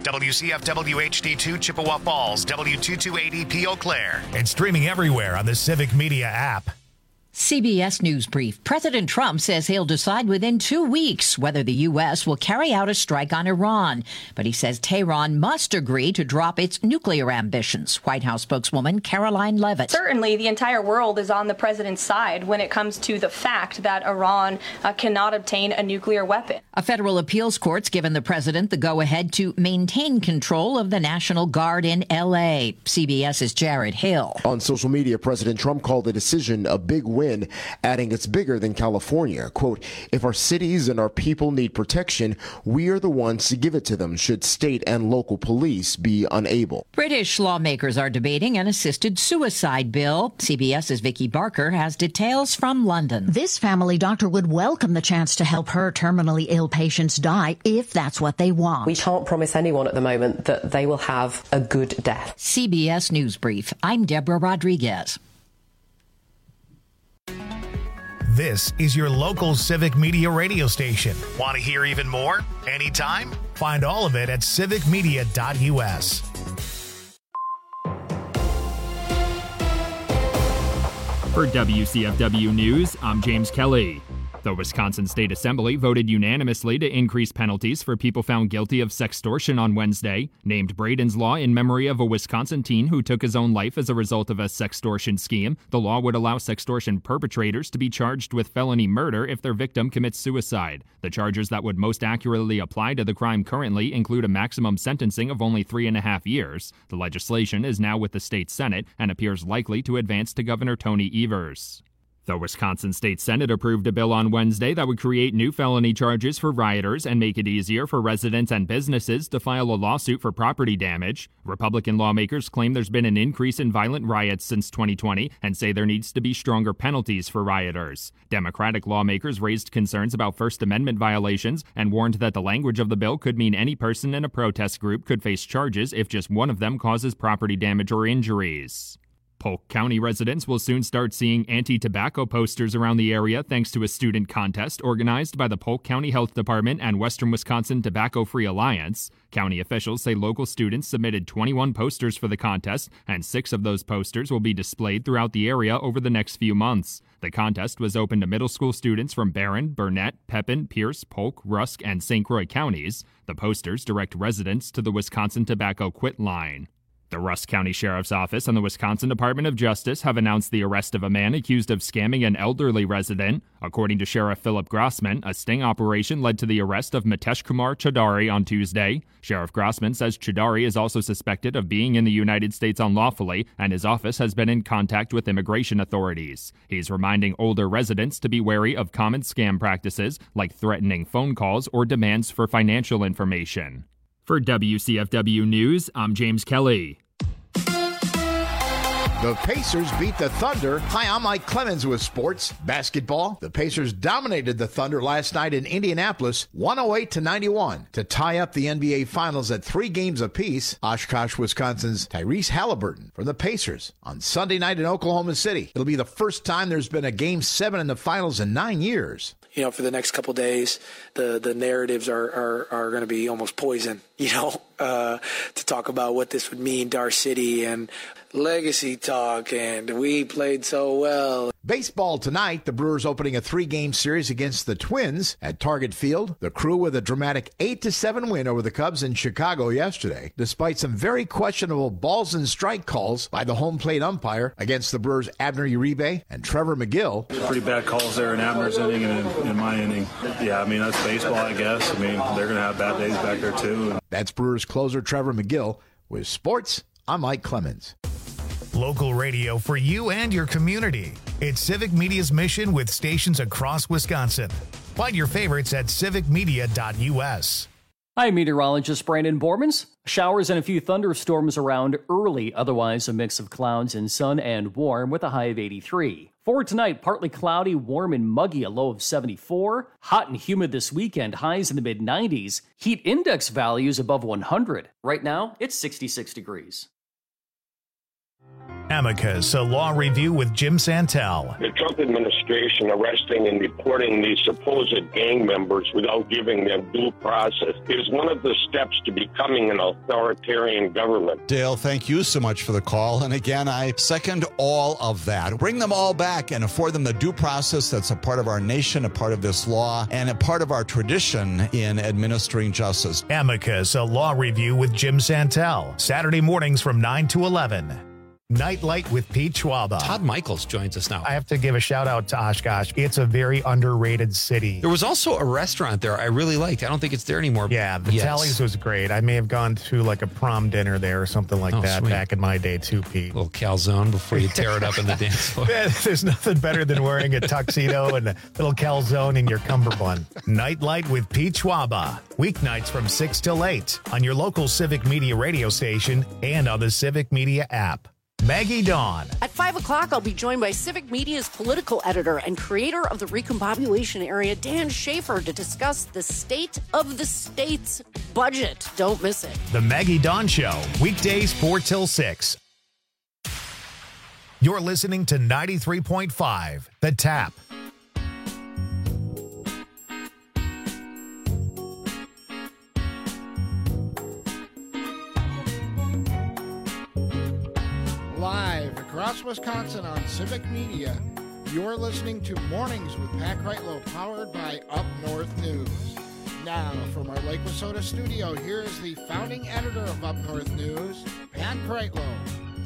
WCFW HD2 Chippewa Falls, W228EP Eau Claire. And streaming everywhere on the Civic Media app. CBS News Brief. President Trump says he'll decide within 2 weeks whether the U.S. will carry out a strike on Iran. But he says Tehran must agree to drop its nuclear ambitions. White House spokeswoman Caroline Leavitt. Certainly, the entire world is on the president's side when it comes to the fact that Iran cannot obtain a nuclear weapon. A federal appeals court's given the president the go-ahead to maintain control of the National Guard in L.A. CBS's Jared Hill. On social media, President Trump called the decision a big win, adding it's bigger than California. Quote, if our cities and our people need protection, we are the ones to give it to them should state and local police be unable. British lawmakers are debating an assisted suicide bill. CBS's Vicky Barker has details from London. This family doctor would welcome the chance to help her terminally ill patients die if that's what they want. We can't promise anyone at the moment that they will have a good death. CBS News Brief. I'm Deborah Rodriguez. This is your local Civic Media radio station. Want to hear even more? Anytime? Find all of it at civicmedia.us. For WCFW News, I'm James Kelly. The Wisconsin State Assembly voted unanimously to increase penalties for people found guilty of sextortion on Wednesday, named Braden's Law in memory of a Wisconsin teen who took his own life as a result of a sextortion scheme. The law would allow sextortion perpetrators to be charged with felony murder if their victim commits suicide. The charges that would most accurately apply to the crime currently include a maximum sentencing of only 3.5 years. The legislation is now with the state Senate and appears likely to advance to Governor Tony Evers. The Wisconsin State Senate approved a bill on Wednesday that would create new felony charges for rioters and make it easier for residents and businesses to file a lawsuit for property damage. Republican lawmakers claim there's been an increase in violent riots since 2020 and say there needs to be stronger penalties for rioters. Democratic lawmakers raised concerns about First Amendment violations and warned that the language of the bill could mean any person in a protest group could face charges if just one of them causes property damage or injuries. Polk County residents will soon start seeing anti-tobacco posters around the area thanks to a student contest organized by the Polk County Health Department and Western Wisconsin Tobacco-Free Alliance. County officials say local students submitted 21 posters for the contest, and 6 of those posters will be displayed throughout the area over the next few months. The contest was open to middle school students from Barron, Burnett, Pepin, Pierce, Polk, Rusk, and St. Croix counties. The posters direct residents to the Wisconsin Tobacco Quit line. The Rusk County Sheriff's Office and the Wisconsin Department of Justice have announced the arrest of a man accused of scamming an elderly resident. According to Sheriff Philip Grossman, a sting operation led to the arrest of Mitesh Kumar Chaudhary on Tuesday. Sheriff Grossman says Chaudhary is also suspected of being in the United States unlawfully, and his office has been in contact with immigration authorities. He's reminding older residents to be wary of common scam practices like threatening phone calls or demands for financial information. For WCFW News, I'm James Kelly. The Pacers beat the Thunder. Hi, I'm Mike Clemens with sports. Basketball. The Pacers dominated the Thunder last night in Indianapolis, 108-91, to tie up the NBA Finals at 3 games apiece. Oshkosh, Wisconsin's Tyrese Halliburton from the Pacers on Sunday night in Oklahoma City. It'll be the first time there's been a Game 7 in the Finals in 9 years. You know, for the next couple of days, the narratives are going to be almost poison, to talk about what this would mean to our city and legacy talk, and we played so well. Baseball tonight, the Brewers opening a 3-game series against the Twins at Target Field. The Crew with a dramatic 8-7 win over the Cubs in Chicago yesterday, despite some very questionable balls and strike calls by the home plate umpire against the Brewers' Abner Uribe and Trevor McGill. Pretty bad calls there in Abner's inning and in my inning. Yeah, that's baseball, I guess. They're going to have bad days back there, too. That's Brewers closer Trevor McGill. With sports, I'm Mike Clemens. Local radio for you and your community. It's Civic Media's mission with stations across Wisconsin. Find your favorites at civicmedia.us. Hi, meteorologist Brandon Bormans. Showers and a few thunderstorms around early, otherwise a mix of clouds and sun and warm with a high of 83. For tonight, partly cloudy, warm and muggy, a low of 74. Hot and humid this weekend, highs in the mid-90s. Heat index values above 100. Right now, it's 66 degrees. Amicus, a law review with Jim Santel. The Trump administration arresting and deporting these supposed gang members without giving them due process is one of the steps to becoming an authoritarian government. Dale, thank you so much for the call. And again, I second all of that. Bring them all back and afford them the due process that's a part of our nation, a part of this law, and a part of our tradition in administering justice. Amicus, a law review with Jim Santel. Saturday mornings from 9 to 11. Nightlight with Pete Schwaba. Todd Michaels joins us now. I have to give a shout out to Oshkosh. It's a very underrated city. There was also a restaurant there I really liked. I don't think it's there anymore. Yeah, the Tallies was great. I may have gone to like a prom dinner there or something like that back in my day too, Pete. A little calzone before you tear it up in the dance floor. There's nothing better than wearing a tuxedo and a little calzone in your cummerbund. Nightlight with Pete Schwaba. Weeknights from 6 till 8 on your local Civic Media radio station and on the Civic Media app. Maggie Dawn. At 5 o'clock, I'll be joined by Civic Media's political editor and creator of the Recombobulation Area, Dan Schaefer, to discuss the state of the state's budget. Don't miss it. The Maggie Dawn Show, weekdays 4 till 6. You're listening to 93.5, The Tap. Live across Wisconsin on Civic Media, you're listening to Mornings with Pat Kreitlow, powered by Up North News. Now, from our Lake Wissota studio, here is the founding editor of Up North News, Pat Kreitlow.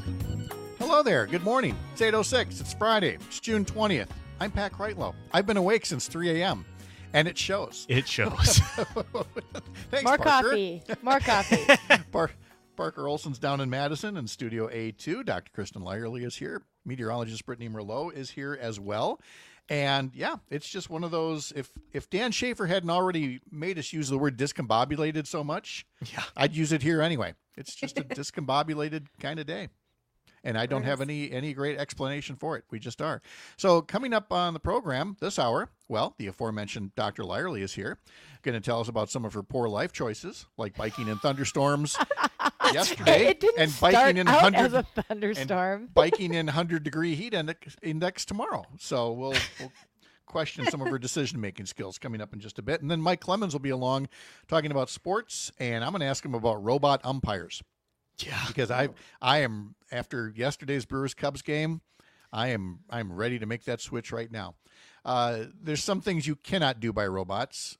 Hello there. Good morning. It's 8:06. It's Friday. It's June 20th. I'm Pat Kreitlow. I've been awake since 3 a.m., and it shows. It shows. Thanks, More Parker. coffee. More coffee. Parker Olson's down in Madison in Studio A2. Dr. Kristen Lyerly is here. Meteorologist Brittany Merlot is here as well. And yeah, it's just one of those, if Dan Schaefer hadn't already made us use the word discombobulated so much, I'd use it here anyway. It's just a discombobulated kind of day. And I don't have any great explanation for it. We just are. So coming up on the program this hour, well, the aforementioned Dr. Lyerly is here, going to tell us about some of her poor life choices, like biking in thunderstorms yesterday, It didn't and start biking in out as a thunderstorm. and biking in 100-degree heat index tomorrow. So we'll question some of her decision-making skills coming up in just a bit. And then Mike Clemens will be along talking about sports, and I'm going to ask him about robot umpires. Yeah, because I am, after yesterday's Brewers-Cubs game, I'm ready to make that switch right now. There's some things you cannot do by robots.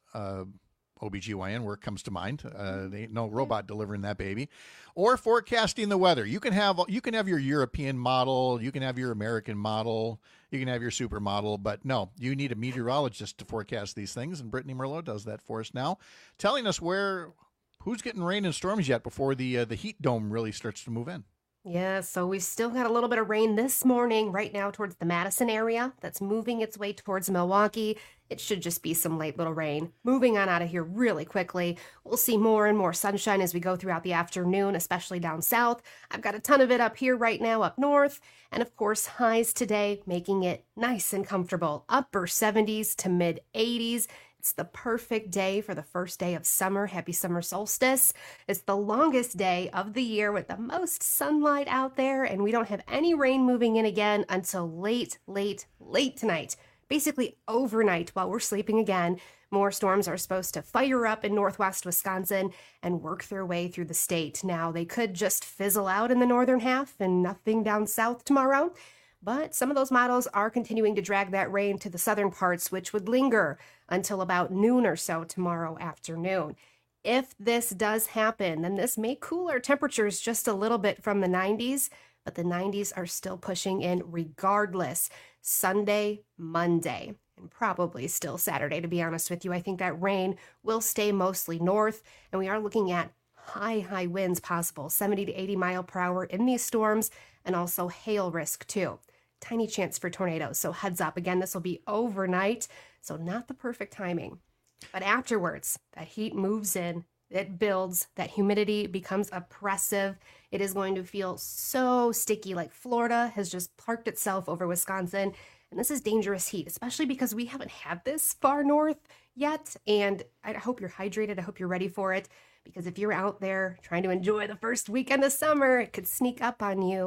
OBGYN work comes to mind. There ain't no robot delivering that baby. Or forecasting the weather. You can have your European model, you can have your American model, you can have your supermodel, but no, you need a meteorologist to forecast these things, and Brittany Merlot does that for us now, telling us who's getting rain and storms yet before the heat dome really starts to move in. Yeah, so we've still got a little bit of rain this morning right now towards the Madison area. That's moving its way towards Milwaukee. It should just be some light little rain. Moving on out of here really quickly. We'll see more and more sunshine as we go throughout the afternoon, especially down south. I've got a ton of it up here right now up north. And of course, highs today making it nice and comfortable. Upper 70s to mid 80s. It's the perfect day for the first day of summer. Happy summer solstice. It's the longest day of the year with the most sunlight out there, and we don't have any rain moving in again until late tonight. Basically overnight while we're sleeping again. More storms are supposed to fire up in northwest Wisconsin and work their way through the state. Now, they could just fizzle out in the northern half and nothing down south tomorrow. But some of those models are continuing to drag that rain to the southern parts, which would linger until about noon or so tomorrow afternoon. If this does happen, then this may cool our temperatures just a little bit from the 90s, but the 90s are still pushing in regardless. Sunday, Monday, and probably still Saturday, to be honest with you. I think that rain will stay mostly north, and we are looking at high winds possible, 70 to 80 mile per hour in these storms, and also hail risk too. Tiny chance for tornadoes, so heads up. Again, this will be overnight, so not the perfect timing. But afterwards, that heat moves in, it builds, that humidity becomes oppressive. It is going to feel so sticky, like Florida has just parked itself over Wisconsin. And this is dangerous heat, especially because we haven't had this far north yet. And I hope you're hydrated. I hope you're ready for it. Because if you're out there trying to enjoy the first weekend of summer, it could sneak up on you.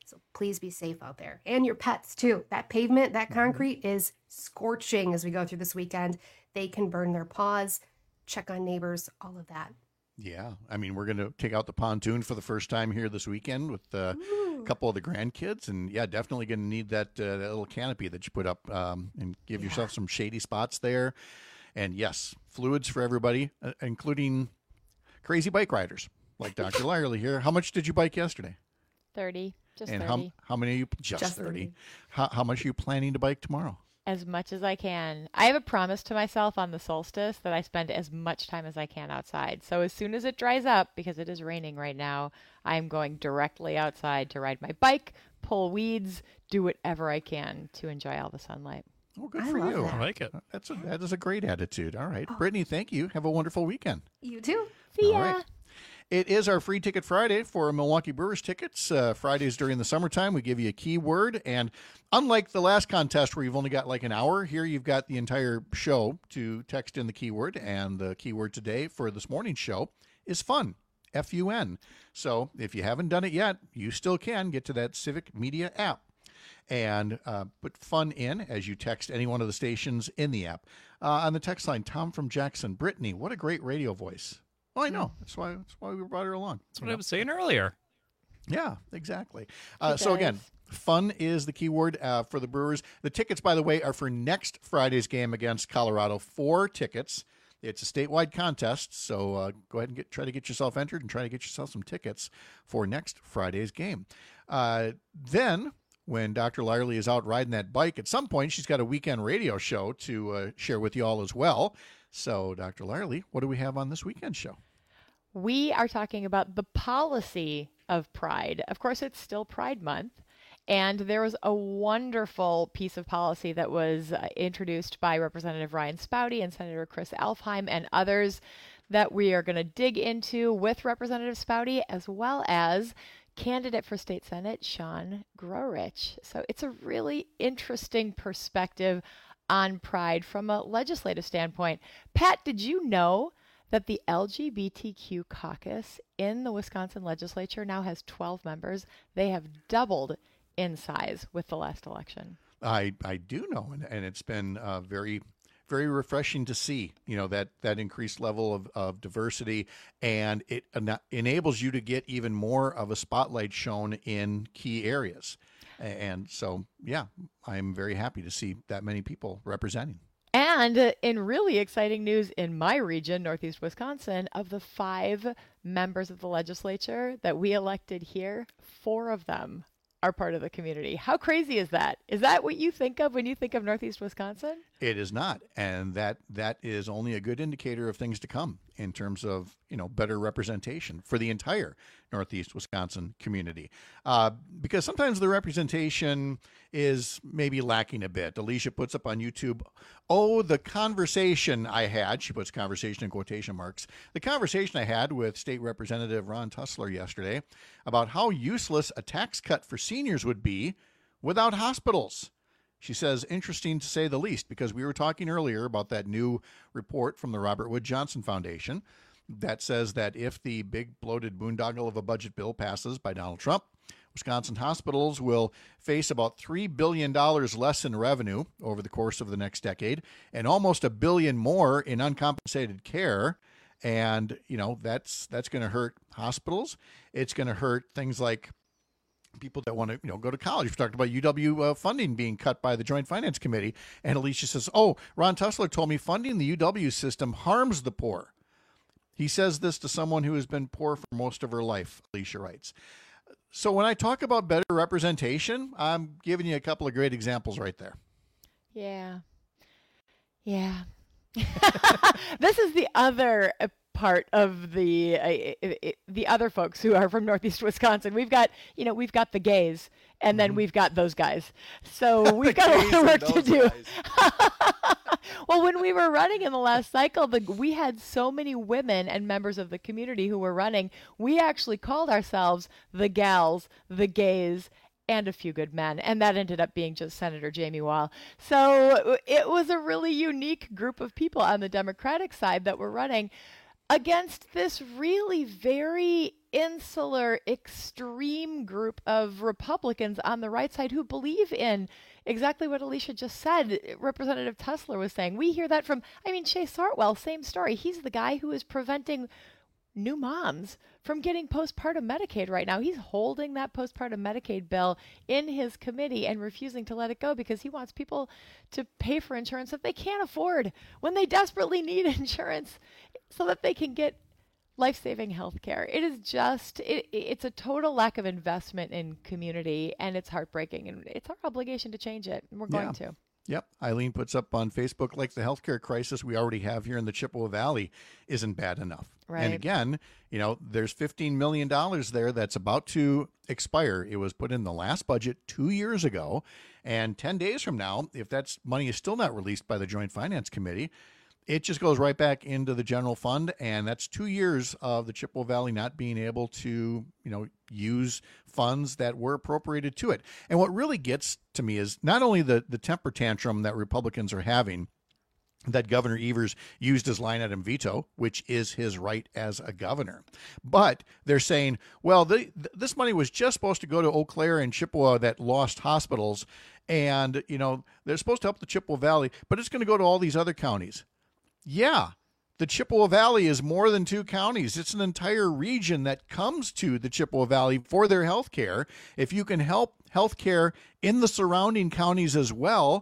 So please be safe out there. And your pets, too. That pavement, that concrete is scorching as we go through this weekend. They can burn their paws, check on neighbors, all of that. Yeah. I mean, we're going to take out the pontoon for the first time here this weekend with a couple of the grandkids. And, yeah, definitely going to need that little canopy that you put up and give yourself some shady spots there. And, yes, fluids for everybody, including crazy bike riders like Dr. Lyerly here. How much did you bike yesterday? 30. Just and 30. How many are you? Just 30. How much are you planning to bike tomorrow? As much as I can. I have a promise to myself on the solstice that I spend as much time as I can outside. So as soon as it dries up, because it is raining right now, I'm going directly outside to ride my bike, pull weeds, do whatever I can to enjoy all the sunlight. Oh, good for you. I like it. That is a great attitude. All right. Brittany, thank you. Have a wonderful weekend. You too. See ya. All right. It is our free ticket Friday for Milwaukee Brewers tickets. Fridays during the summertime, we give you a keyword. And unlike the last contest where you've only got like an hour, here you've got the entire show to text in the keyword. And the keyword today for this morning's show is fun, F-U-N. So if you haven't done it yet, you still can get to that Civic Media app and put fun in as you text any one of the stations in the app. On the text line, Tom from Jackson. Brittany, what a great radio voice. Well, I know. That's why we brought her along. That's what I was saying earlier. Yeah, exactly. So again, fun is the keyword for the Brewers. The tickets, by the way, are for next Friday's game against Colorado. 4 tickets. It's a statewide contest, so go ahead and try to get yourself entered and try to get yourself some tickets for next Friday's game. Then, when Dr. Lyerly is out riding that bike, at some point she's got a weekend radio show to share with you all as well. So, Dr. Lyerly, what do we have on this weekend show? We are talking about the policy of Pride. Of course, it's still Pride Month. And there was a wonderful piece of policy that was introduced by Representative Ryan Spouty and Senator Chris Alfheim and others that we are going to dig into with Representative Spouty, as well as candidate for state senate, Sean Grorich. So it's a really interesting perspective on Pride from a legislative standpoint. Pat, did you know that the LGBTQ caucus in the Wisconsin legislature now has 12 members? They have doubled in size with the last election. I do know, and it's been very, very refreshing to see, that increased level of diversity, and it enables you to get even more of a spotlight shown in key areas. And so, yeah, I'm very happy to see that many people representing. And in really exciting news in my region, Northeast Wisconsin, of the 5 members of the legislature that we elected here, 4 of them are part of the community. How crazy is that? Is that what you think of when you think of Northeast Wisconsin? It is not. And that is only a good indicator of things to come in terms of, better representation for the entire Northeast Wisconsin community. Because sometimes the representation is maybe lacking a bit. Alicia puts up on YouTube, the conversation I had, she puts conversation in quotation marks, the conversation I had with State Representative Ron Tussler yesterday about how useless a tax cut for seniors would be without hospitals. She says, interesting to say the least, because we were talking earlier about that new report from the Robert Wood Johnson Foundation that says that if the big bloated boondoggle of a budget bill passes by Donald Trump, Wisconsin hospitals will face about $3 billion less in revenue over the course of the next decade and almost $1 billion more in uncompensated care. And, that's going to hurt hospitals. It's going to hurt things like people that want to, go to college. We've talked about UW funding being cut by the Joint Finance Committee. And Alicia says, Ron Tussler told me funding the UW system harms the poor. He says this to someone who has been poor for most of her life, Alicia writes. So when I talk about better representation, I'm giving you a couple of great examples right there. Yeah. This is the other part of the other folks who are from Northeast Wisconsin. We've got the gays, and then we've got those guys. So we've got a lot of work to do. Well, when we were running in the last cycle, we had so many women and members of the community who were running. We actually called ourselves the gals, the gays, and a few good men. And that ended up being just Senator Jamie Wall. So it was a really unique group of people on the Democratic side that were running against this really very insular, extreme group of Republicans on the right side who believe in exactly what Alicia just said. Representative Tussler was saying, we hear that from, Shea Sortwell, same story. He's the guy who is preventing new moms from getting postpartum Medicaid right now. He's holding that postpartum Medicaid bill in his committee and refusing to let it go because he wants people to pay for insurance that they can't afford when they desperately need insurance so that they can get life-saving health care. It is just, it's a total lack of investment in community, and it's heartbreaking, and it's our obligation to change it, and we're going to. Yep. Eileen puts up on Facebook, like the healthcare crisis we already have here in the Chippewa Valley isn't bad enough. Right. And again, there's $15 million there that's about to expire. It was put in the last budget 2 years ago. And 10 days from now, if that money is still not released by the Joint Finance Committee, it just goes right back into the general fund, and that's 2 years of the Chippewa Valley not being able to, use funds that were appropriated to it. And what really gets to me is not only the temper tantrum that Republicans are having, that Governor Evers used his line item veto, which is his right as a governor, but they're saying, well, this money was just supposed to go to Eau Claire and Chippewa that lost hospitals, and, they're supposed to help the Chippewa Valley, but it's going to go to all these other counties. Yeah, the Chippewa Valley is more than 2 counties. It's an entire region that comes to the Chippewa Valley for their health care. If you can help health care in the surrounding counties as well,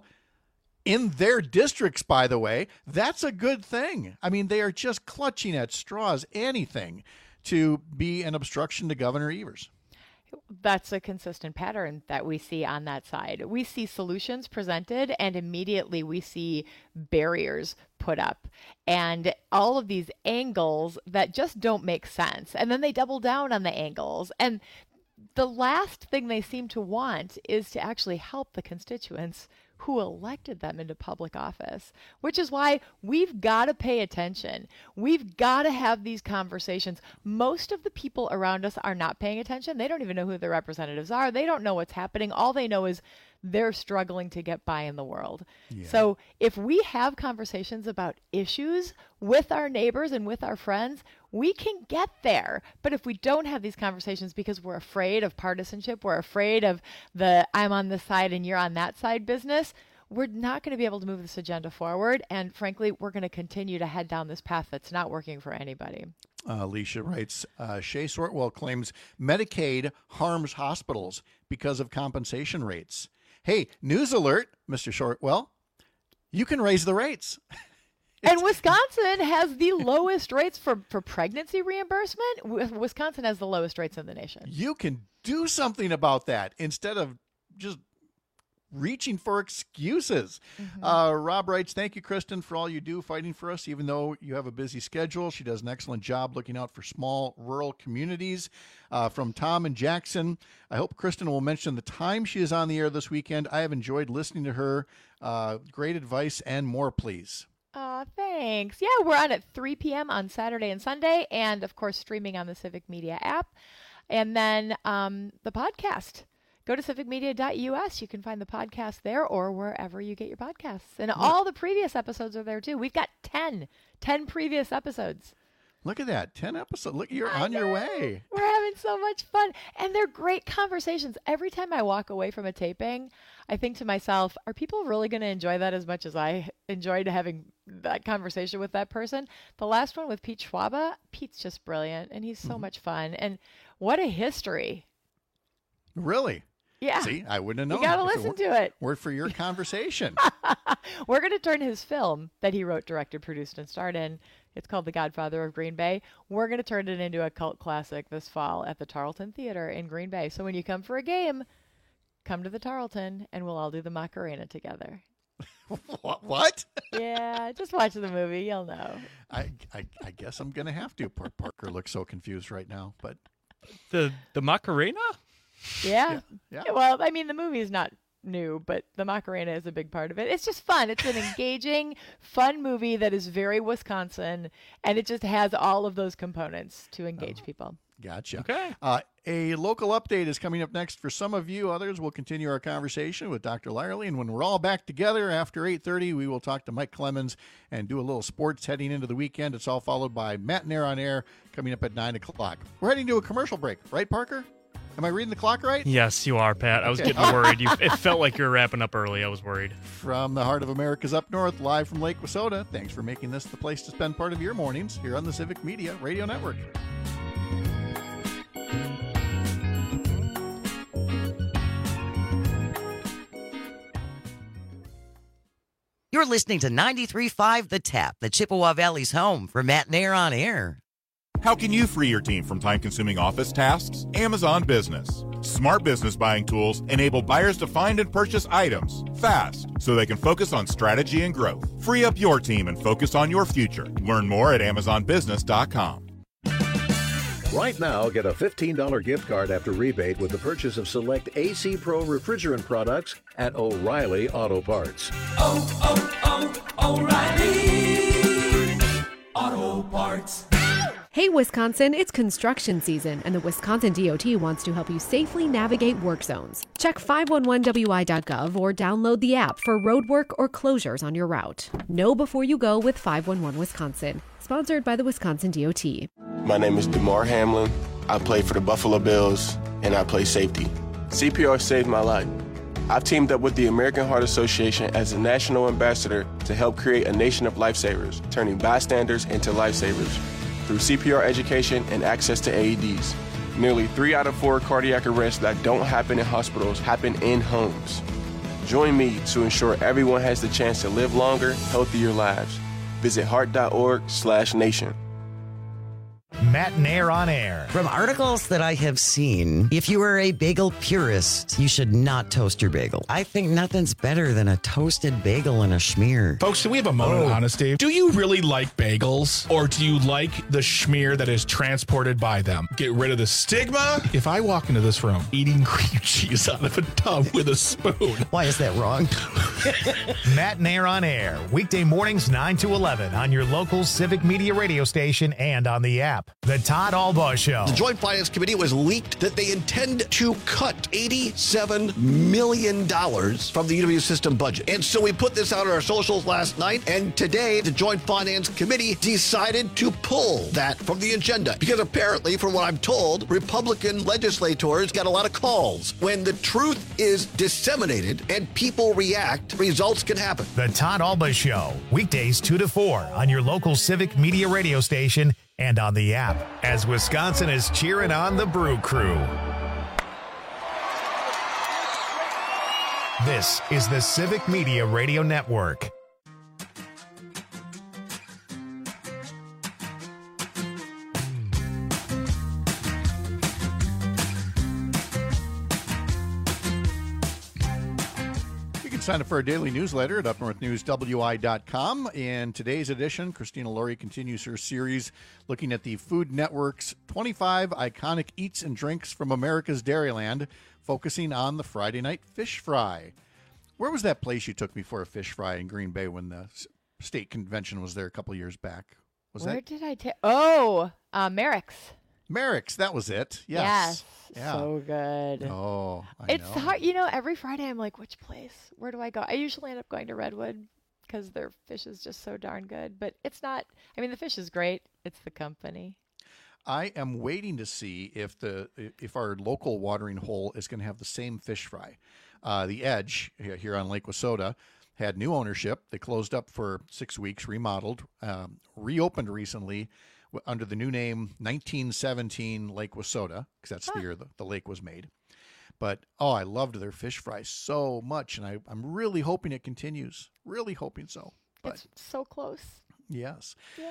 in their districts, by the way, that's a good thing. They are just clutching at straws, anything, to be an obstruction to Governor Evers. That's a consistent pattern that we see on that side. We see solutions presented, and immediately we see barriers put up and all of these angles that just don't make sense. And then they double down on the angles. And the last thing they seem to want is to actually help the constituents who elected them into public office, which is why we've got to pay attention. We've got to have these conversations. Most of the people around us are not paying attention. They don't even know who their representatives are. They don't know what's happening. All they know is they're struggling to get by in the world. Yeah. So if we have conversations about issues with our neighbors and with our friends, we can get there. But if we don't have these conversations because we're afraid of partisanship, we're afraid of the I'm on this side and you're on that side business, we're not going to be able to move this agenda forward. And frankly, we're going to continue to head down this path that's not working for anybody. Alicia writes, Shea Sortwell claims Medicaid harms hospitals because of compensation rates. Hey, news alert, Mr. Shortwell, you can raise the rates. And Wisconsin has the lowest rates for pregnancy reimbursement. Wisconsin has the lowest rates in the nation. You can do something about that instead of just reaching for excuses. Mm-hmm. Rob writes, thank you, Kristen, for all you do fighting for us, even though you have a busy schedule. She does an excellent job looking out for small rural communities. From Tom and Jackson, I hope Kristen will mention the time she is on the air this weekend. I have enjoyed listening to her. Great advice and more, please. Thanks. Yeah, we're on at 3 p.m. on Saturday and Sunday, and of course streaming on the Civic Media app. And then the podcast. Go to civicmedia.us. You can find the podcast there or wherever you get your podcasts. And all the previous episodes are there, too. We've got 10 previous episodes. Look at that. 10 episodes. Look, you're on your way. We're having so much fun. And they're great conversations. Every time I walk away from a taping, I think to myself, are people really going to enjoy that as much as I enjoyed having that conversation with that person? The last one with Pete Schwaba, Pete's just brilliant, and he's so much fun. And what a history. Really? Yeah. See, I wouldn't have known. You got to listen to it. Word for your conversation. We're going to turn his film that he wrote, directed, produced, and starred in. It's called The Godfather of Green Bay. We're going to turn it into a cult classic this fall at the Tarleton Theater in Green Bay. So when you come for a game, come to the Tarleton, and we'll all do the Macarena together. What? Yeah, just watch the movie. You'll know. I guess I'm going to have to. Parker looks so confused right now. But the Macarena? Yeah. Well, I mean, the movie is not new, but the Macarena is a big part of it. It's just fun. It's an engaging, fun movie that is very Wisconsin, and it just has all of those components to engage people. Gotcha. Okay. A local update is coming up next for some of you. Others will continue our conversation with Dr. Lyerly. And when we're all back together after 8:30, we will talk to Mike Clemens and do a little sports heading into the weekend. It's all followed by Matt Nair on Air coming up at 9 o'clock. We're heading to a commercial break. Right, Parker? Am I reading the clock right? Yes, you are, Pat. I was getting worried. It felt like you were wrapping up early. I was worried. From the heart of America's Up North, live from Lake Wissota, thanks for making this the place to spend part of your mornings here on the Civic Media Radio Network. You're listening to 93.5 The Tap, the Chippewa Valley's home for Matt Nair on Air. How can you free your team from time-consuming office tasks? Amazon Business. Smart business buying tools enable buyers to find and purchase items fast so they can focus on strategy and growth. Free up your team and focus on your future. Learn more at AmazonBusiness.com. Right now, get a $15 gift card after rebate with the purchase of select AC Pro refrigerant products at O'Reilly Auto Parts. O'Reilly Auto Parts. Hey, Wisconsin, it's construction season, and the Wisconsin DOT wants to help you safely navigate work zones. Check 511wi.gov or download the app for roadwork or closures on your route. Know before you go with 511 Wisconsin. Sponsored by the Wisconsin DOT. My name is DeMar Hamlin. I play for the Buffalo Bills, and I play safety. CPR saved my life. I've teamed up with the American Heart Association as a national ambassador to help create a nation of lifesavers, turning bystanders into lifesavers. Through CPR education and access to AEDs. Nearly 3 out of 4 cardiac arrests that don't happen in hospitals happen in homes. Join me to ensure everyone has the chance to live longer, healthier lives. Visit heart.org/nation. Matt Nair on Air. From articles that I have seen, if you are a bagel purist, you should not toast your bagel. I think nothing's better than a toasted bagel and a schmear. Folks, do we have a moment of honesty? Do you really like bagels, or do you like the schmear that is transported by them? Get rid of the stigma. If I walk into this room eating cream cheese out of a tub with a spoon. Why is that wrong? Matt Nair on Air. Weekday mornings 9 to 11 on your local Civic Media radio station and on the app. The Todd Albaugh Show. The Joint Finance Committee was leaked that they intend to cut $87 million from the UW system budget. And so we put this out on our socials last night, and today the Joint Finance Committee decided to pull that from the agenda. Because apparently, from what I'm told, Republican legislators got a lot of calls. When the truth is disseminated and people react, results can happen. The Todd Albaugh Show. Weekdays 2 to 4 on your local Civic Media radio station and on the app, as Wisconsin is cheering on the Brew Crew. This is the Civic Media Radio Network. Sign up for our daily newsletter at upnorthnewswi.com. In today's edition, Christina Laurie continues her series looking at the Food Network's 25 iconic eats and drinks from America's Dairyland, focusing on the Friday night fish fry. Where was that place you took me for a fish fry in Green Bay when the state convention was there a couple years back? Where did I take? Oh, Merrick's. Merrick's, that was it. Yes. Yeah. So good. Oh, it's hard. You know, every Friday I'm like, which place? Where do I go? I usually end up going to Redwood because their fish is just so darn good. But it's not. I mean, the fish is great. It's the company. I am waiting to see if our local watering hole is going to have the same fish fry. The Edge here on Lake Wissota had new ownership. They closed up for 6 weeks, remodeled, reopened recently under the new name 1917 Lake Wissota, because that's the year the lake was made. But, I loved their fish fry so much, and I'm really hoping it continues. Really hoping so. But, it's so close. Yes.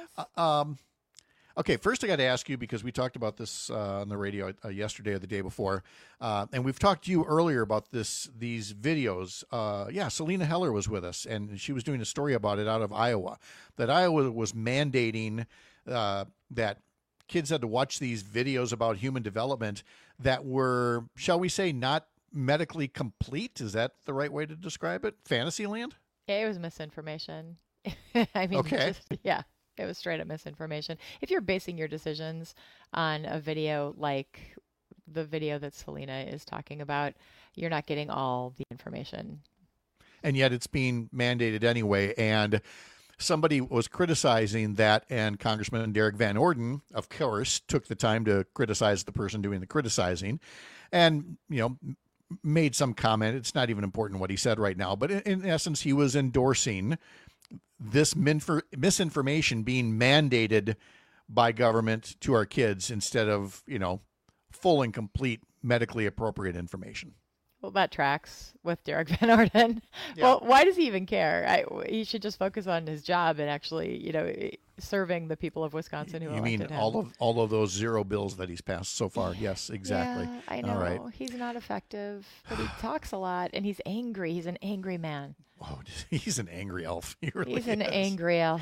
Okay, first I got to ask you, because we talked about this on the radio yesterday or the day before, and we've talked to you earlier about these videos. Selena Heller was with us, and she was doing a story about it out of Iowa, that Iowa was mandating that kids had to watch these videos about human development that were, shall we say, not medically complete. Is that the right way to describe it? Fantasyland? Yeah, it was misinformation. I mean, okay. Yeah. It was straight up misinformation. If you're basing your decisions on a video like the video that Selena is talking about, you're not getting all the information. And yet it's being mandated anyway. And somebody was criticizing that, and Congressman Derek Van Orden, of course, took the time to criticize the person doing the criticizing and, made some comment. It's not even important what he said right now, but in essence, he was endorsing this misinformation being mandated by government to our kids instead of, full and complete medically appropriate information. Well, that tracks with Derek Van Orden. Yeah. Well, why does he even care? He should just focus on his job and actually, serving the people of Wisconsin who elected him. You mean all of those zero bills that he's passed so far? Yes, exactly. Yeah, I know. All right. He's not effective, but he talks a lot, and he's angry. He's an angry man. Oh, he's an angry elf. He's an angry elf.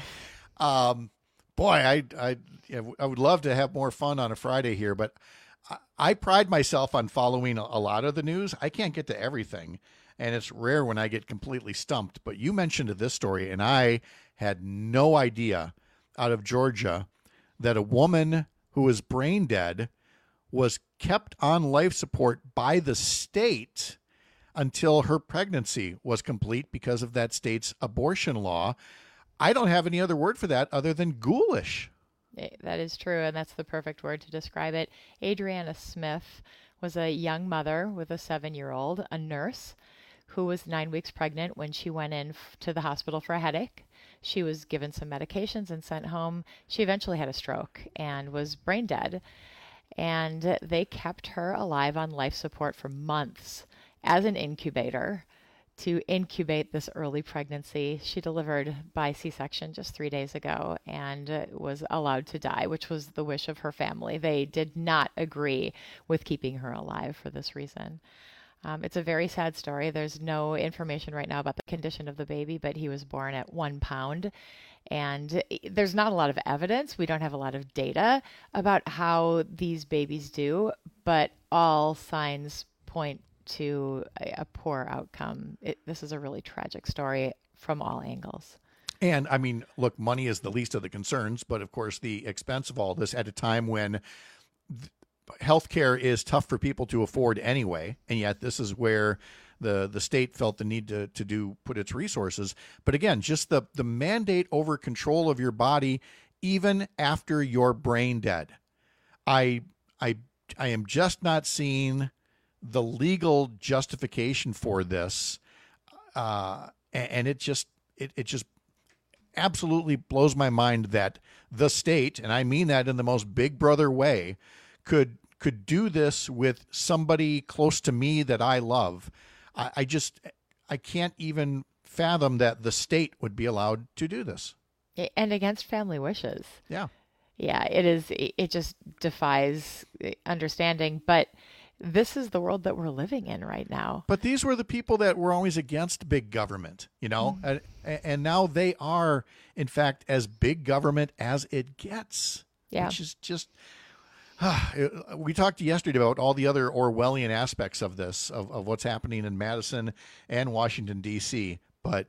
Boy, I would love to have more fun on a Friday here, but I pride myself on following a lot of the news. I can't get to everything, and it's rare when I get completely stumped. But you mentioned this story, and I had no idea, out of Georgia, that a woman who was brain dead was kept on life support by the state until her pregnancy was complete because of that state's abortion law. I don't have any other word for that other than ghoulish. That is true, and that's the perfect word to describe it. Adriana Smith was a young mother with a 7-year-old, a nurse, who was 9 weeks pregnant when she went in to the hospital for a headache. She was given some medications and sent home. She eventually had a stroke and was brain dead, and they kept her alive on life support for months as an incubator to incubate this early pregnancy. She delivered by C-section just 3 days ago and was allowed to die, which was the wish of her family. They did not agree with keeping her alive for this reason. It's a very sad story. There's no information right now about the condition of the baby, but he was born at 1 pound. And there's not a lot of evidence. We don't have a lot of data about how these babies do, but all signs point to a poor outcome. This is a really tragic story from all angles. And I mean, look, money is the least of the concerns, but of course the expense of all this at a time when healthcare is tough for people to afford anyway. And yet this is where the state felt the need to put its resources. But again, just the mandate over control of your body, even after you're brain dead. I am just not seeing the legal justification for this, and it just absolutely blows my mind that the state, and I mean that in the most big brother way, could do this with somebody close to me that I love. I can't even fathom that the state would be allowed to do this. And against family wishes. Yeah. Yeah, it is. It just defies understanding, but this is the world that we're living in right now. But these were the people that were always against big government, mm-hmm. and now they are, in fact, as big government as it gets. Yeah. Which is just, we talked yesterday about all the other Orwellian aspects of this, of what's happening in Madison and Washington, D.C., but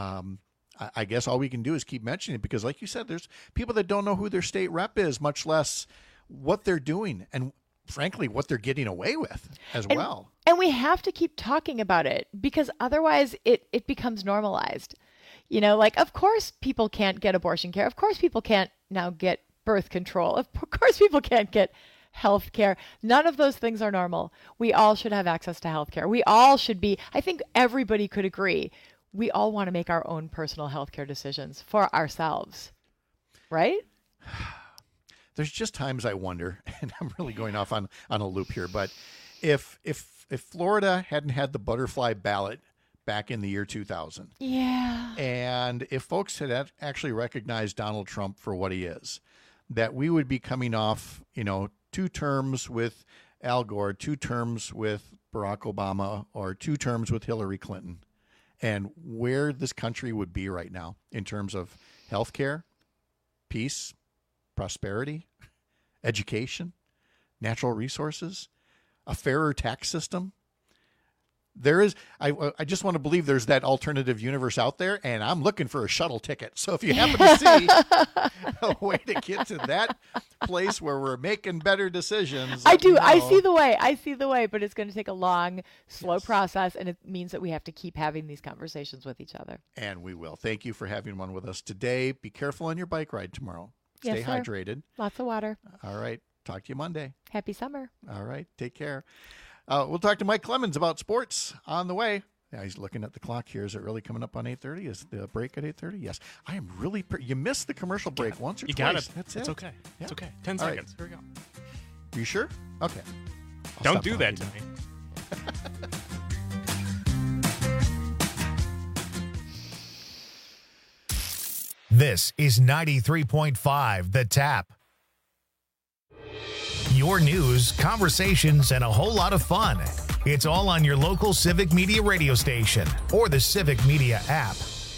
I guess all we can do is keep mentioning it because, like you said, there's people that don't know who their state rep is, much less what they're doing and, frankly, what they're getting away with as well. And we have to keep talking about it because otherwise it becomes normalized. Like, of course people can't get abortion care. Of course people can't now get birth control. Of course people can't get health care. None of those things are normal. We all should have access to health care. We all should be, I think everybody could agree, we all want to make our own personal health care decisions for ourselves, right? There's just times I wonder, and I'm really going off on a loop here, but if Florida hadn't had the butterfly ballot back in the year 2000, yeah, and if folks had actually recognized Donald Trump for what he is, that we would be coming off, 2 terms with Al Gore, 2 terms with Barack Obama, or 2 terms with Hillary Clinton, and where this country would be right now in terms of healthcare, peace, prosperity, education, natural resources, a fairer tax system. There is. I just want to believe there's that alternative universe out there, and I'm looking for a shuttle ticket. So if you happen to see a way to get to that place where we're making better decisions, I do. I see the way. I see the way, but it's going to take a long, slow process, and it means that we have to keep having these conversations with each other. And we will. Thank you for having one with us today. Be careful on your bike ride tomorrow. Stay Yes, sir. hydrated. Lots of water. All right. Talk to you Monday. Happy summer. All right. Take care. We'll talk to Mike Clemens about sports on the way. Yeah, he's looking at the clock here. Is it really coming up on 8:30? Is the break at 8:30? Yes. I am really... you missed the commercial break once or you twice. Got it. That's it's it. okay. Yeah. It's okay. 10 All seconds. Right. Here we go. You sure? Okay. Don't do that to me. This is 93.5 The Tap. Your news, conversations, and a whole lot of fun. It's all on your local Civic Media radio station or the Civic Media app.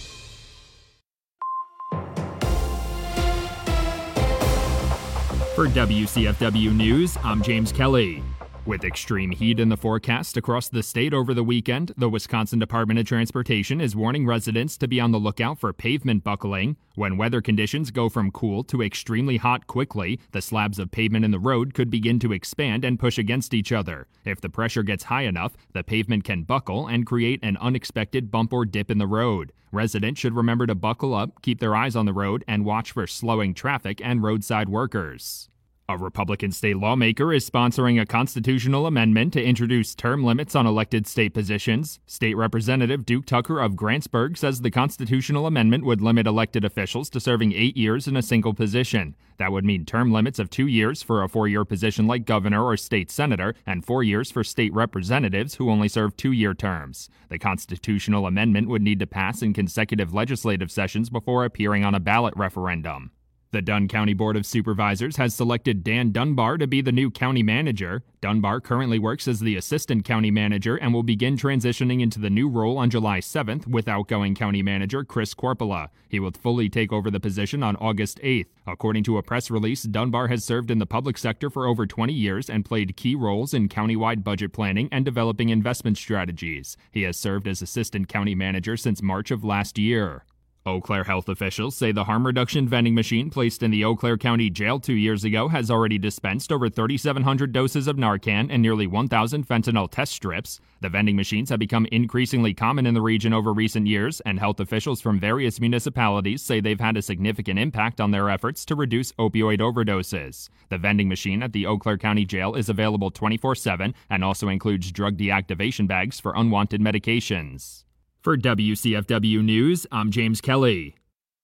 For WCFW News, I'm James Kelly. With extreme heat in the forecast across the state over the weekend, the Wisconsin Department of Transportation is warning residents to be on the lookout for pavement buckling. When weather conditions go from cool to extremely hot quickly, the slabs of pavement in the road could begin to expand and push against each other. If the pressure gets high enough, the pavement can buckle and create an unexpected bump or dip in the road. Residents should remember to buckle up, keep their eyes on the road, and watch for slowing traffic and roadside workers. A Republican state lawmaker is sponsoring a constitutional amendment to introduce term limits on elected state positions. State Representative Duke Tucker of Grantsburg says the constitutional amendment would limit elected officials to serving 8 years in a single position. That would mean term limits of 2 years for a 4-year position like governor or state senator, and 4 years for state representatives who only serve 2-year terms. The constitutional amendment would need to pass in consecutive legislative sessions before appearing on a ballot referendum. The Dunn County Board of Supervisors has selected Dan Dunbar to be the new county manager. Dunbar currently works as the assistant county manager and will begin transitioning into the new role on July 7th with outgoing county manager Chris Corpola. He will fully take over the position on August 8th. According to a press release, Dunbar has served in the public sector for over 20 years and played key roles in countywide budget planning and developing investment strategies. He has served as assistant county manager since March of last year. Eau Claire health officials say the harm reduction vending machine placed in the Eau Claire County Jail 2 years ago has already dispensed over 3,700 doses of Narcan and nearly 1,000 fentanyl test strips. The vending machines have become increasingly common in the region over recent years, and health officials from various municipalities say they've had a significant impact on their efforts to reduce opioid overdoses. The vending machine at the Eau Claire County Jail is available 24/7 and also includes drug deactivation bags for unwanted medications. For WCFW News, I'm James Kelly.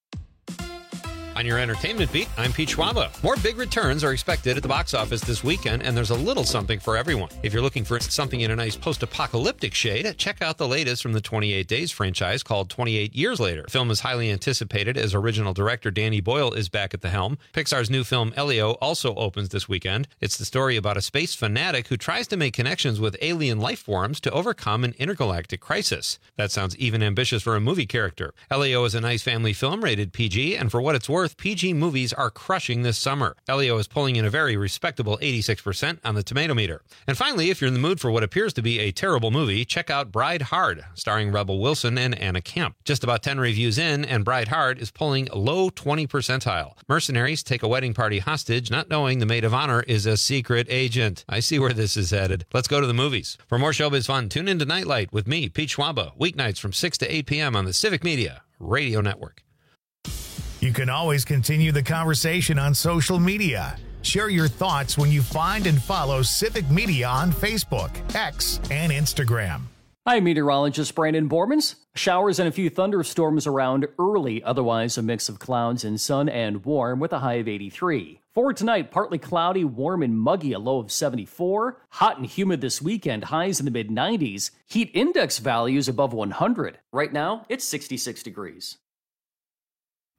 On your entertainment beat, I'm Pete Schwaba. More big returns are expected at the box office this weekend, and there's a little something for everyone. If you're looking for something in a nice post-apocalyptic shade, check out the latest from the 28 Days franchise called 28 Years Later. The film is highly anticipated as original director Danny Boyle is back at the helm. Pixar's new film Elio also opens this weekend. It's the story about a space fanatic who tries to make connections with alien life forms to overcome an intergalactic crisis. That sounds even ambitious for a movie character. Elio is a nice family film rated PG, and for what it's worth, PG movies are crushing this summer. Elio is pulling in a very respectable 86% on the tomato meter. And finally, if you're in the mood for what appears to be a terrible movie, check out Bride Hard, starring Rebel Wilson and Anna Camp. Just about 10 reviews in, and Bride Hard is pulling low 20 percentile. Mercenaries take a wedding party hostage, not knowing the maid of honor is a secret agent. I see where this is headed. Let's go to the movies. For more showbiz fun, tune into Nightlight with me, Pete Schwaba, weeknights from 6 to 8 p.m. on the Civic Media Radio Network. You can always continue the conversation on social media. Share your thoughts when you find and follow Civic Media on Facebook, X, and Instagram. Hi, meteorologist Brandon Bormans. Showers and a few thunderstorms around early, otherwise a mix of clouds and sun and warm with a high of 83. For tonight, partly cloudy, warm and muggy, a low of 74. Hot and humid this weekend, highs in the mid-90s. Heat index values above 100. Right now, it's 66 degrees.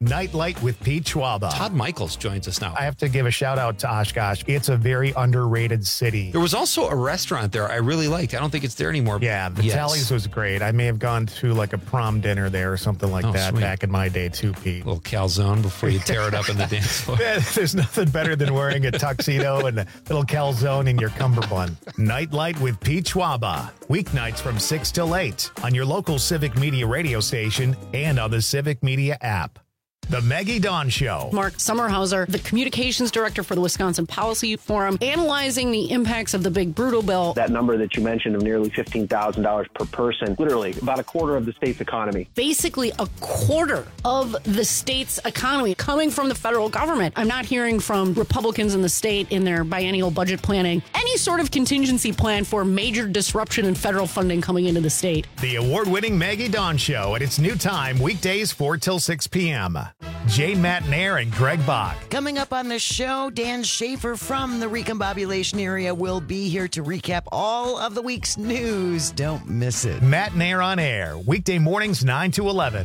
Nightlight with Pete Schwaba. Todd Michaels joins us now. I have to give a shout out to Oshkosh. It's a very underrated city. There was also a restaurant there I really liked. I don't think it's there anymore. Yeah, the Tallies was great. I may have gone to like a prom dinner there or something like that back in my day too, Pete. A little calzone before you tear it up in the dance floor. There's nothing better than wearing a tuxedo and a little calzone in your cummerbund. Nightlight with Pete Schwaba. Weeknights from 6 till 8 on your local Civic Media radio station and on the Civic Media app. The Maggie Dawn Show. Mark Sommerhauser, the communications director for the Wisconsin Policy Forum, analyzing the impacts of the big brutal bill. That number that you mentioned of nearly $15,000 per person, literally about a quarter of the state's economy. Basically a quarter of the state's economy coming from the federal government. I'm not hearing from Republicans in the state in their biennial budget planning any sort of contingency plan for major disruption in federal funding coming into the state. The award-winning Maggie Dawn Show at its new time, weekdays 4 till 6 p.m. Jane Matnair and Greg Bach. Coming up on the show, Dan Schaefer from the Recombobulation area will be here to recap all of the week's news. Don't miss it. Matnair on air, weekday mornings 9 to 11.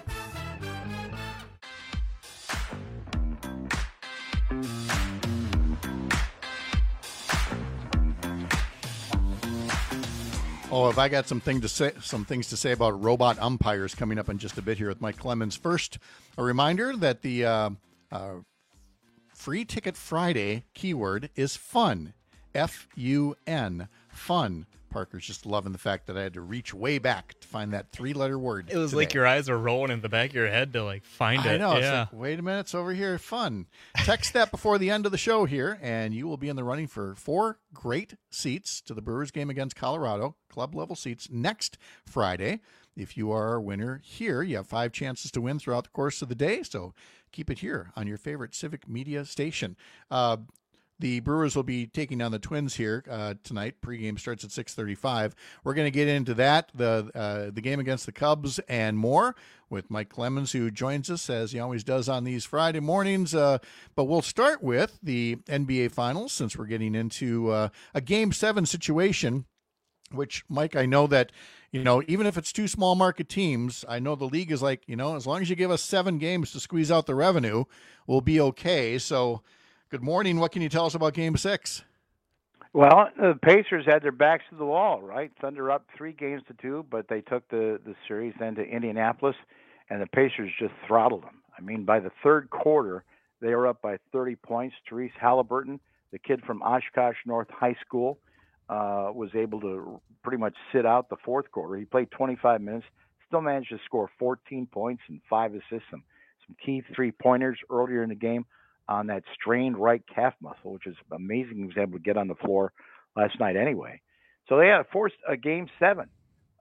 Oh, have I got some things to say about robot umpires coming up in just a bit here with Mike Clemens. First, a reminder that the Free Ticket Friday keyword is fun. F-U-N. Fun. Parker's just loving the fact that I had to reach way back to find that three-letter word. It was today. like your eyes were rolling in the back of your head to find it. I know. Yeah. It's like, wait a minute, it's over here. Fun. Text that before the end of the show here, and you will be in the running for 4 great seats to the Brewers game against Colorado, club-level seats, next Friday. If you are our winner here, you have 5 chances to win throughout the course of the day, so keep it here on your favorite Civic Media station. The Brewers will be taking on the Twins here tonight. Pregame starts at 6:35. We're going to get into that, the game against the Cubs, and more with Mike Clemens, who joins us as he always does on these Friday mornings. But we'll start with the NBA Finals since we're getting into a Game 7 situation, which, Mike, I know that, even if it's 2 small market teams, I know the league is like, as long as you give us 7 games to squeeze out the revenue, we'll be okay. So, good morning. What can you tell us about Game 6? Well, the Pacers had their backs to the wall, right? Thunder up 3-2, but they took the series then to Indianapolis, and the Pacers just throttled them. I mean, by the third quarter, they were up by 30 points. Therese Halliburton, the kid from Oshkosh North High School, was able to pretty much sit out the fourth quarter. He played 25 minutes, still managed to score 14 points and 5 assists, some key 3-pointers earlier in the game on that strained right calf muscle, which is amazing. He was able to get on the floor last night anyway. So they had forced a Game 7.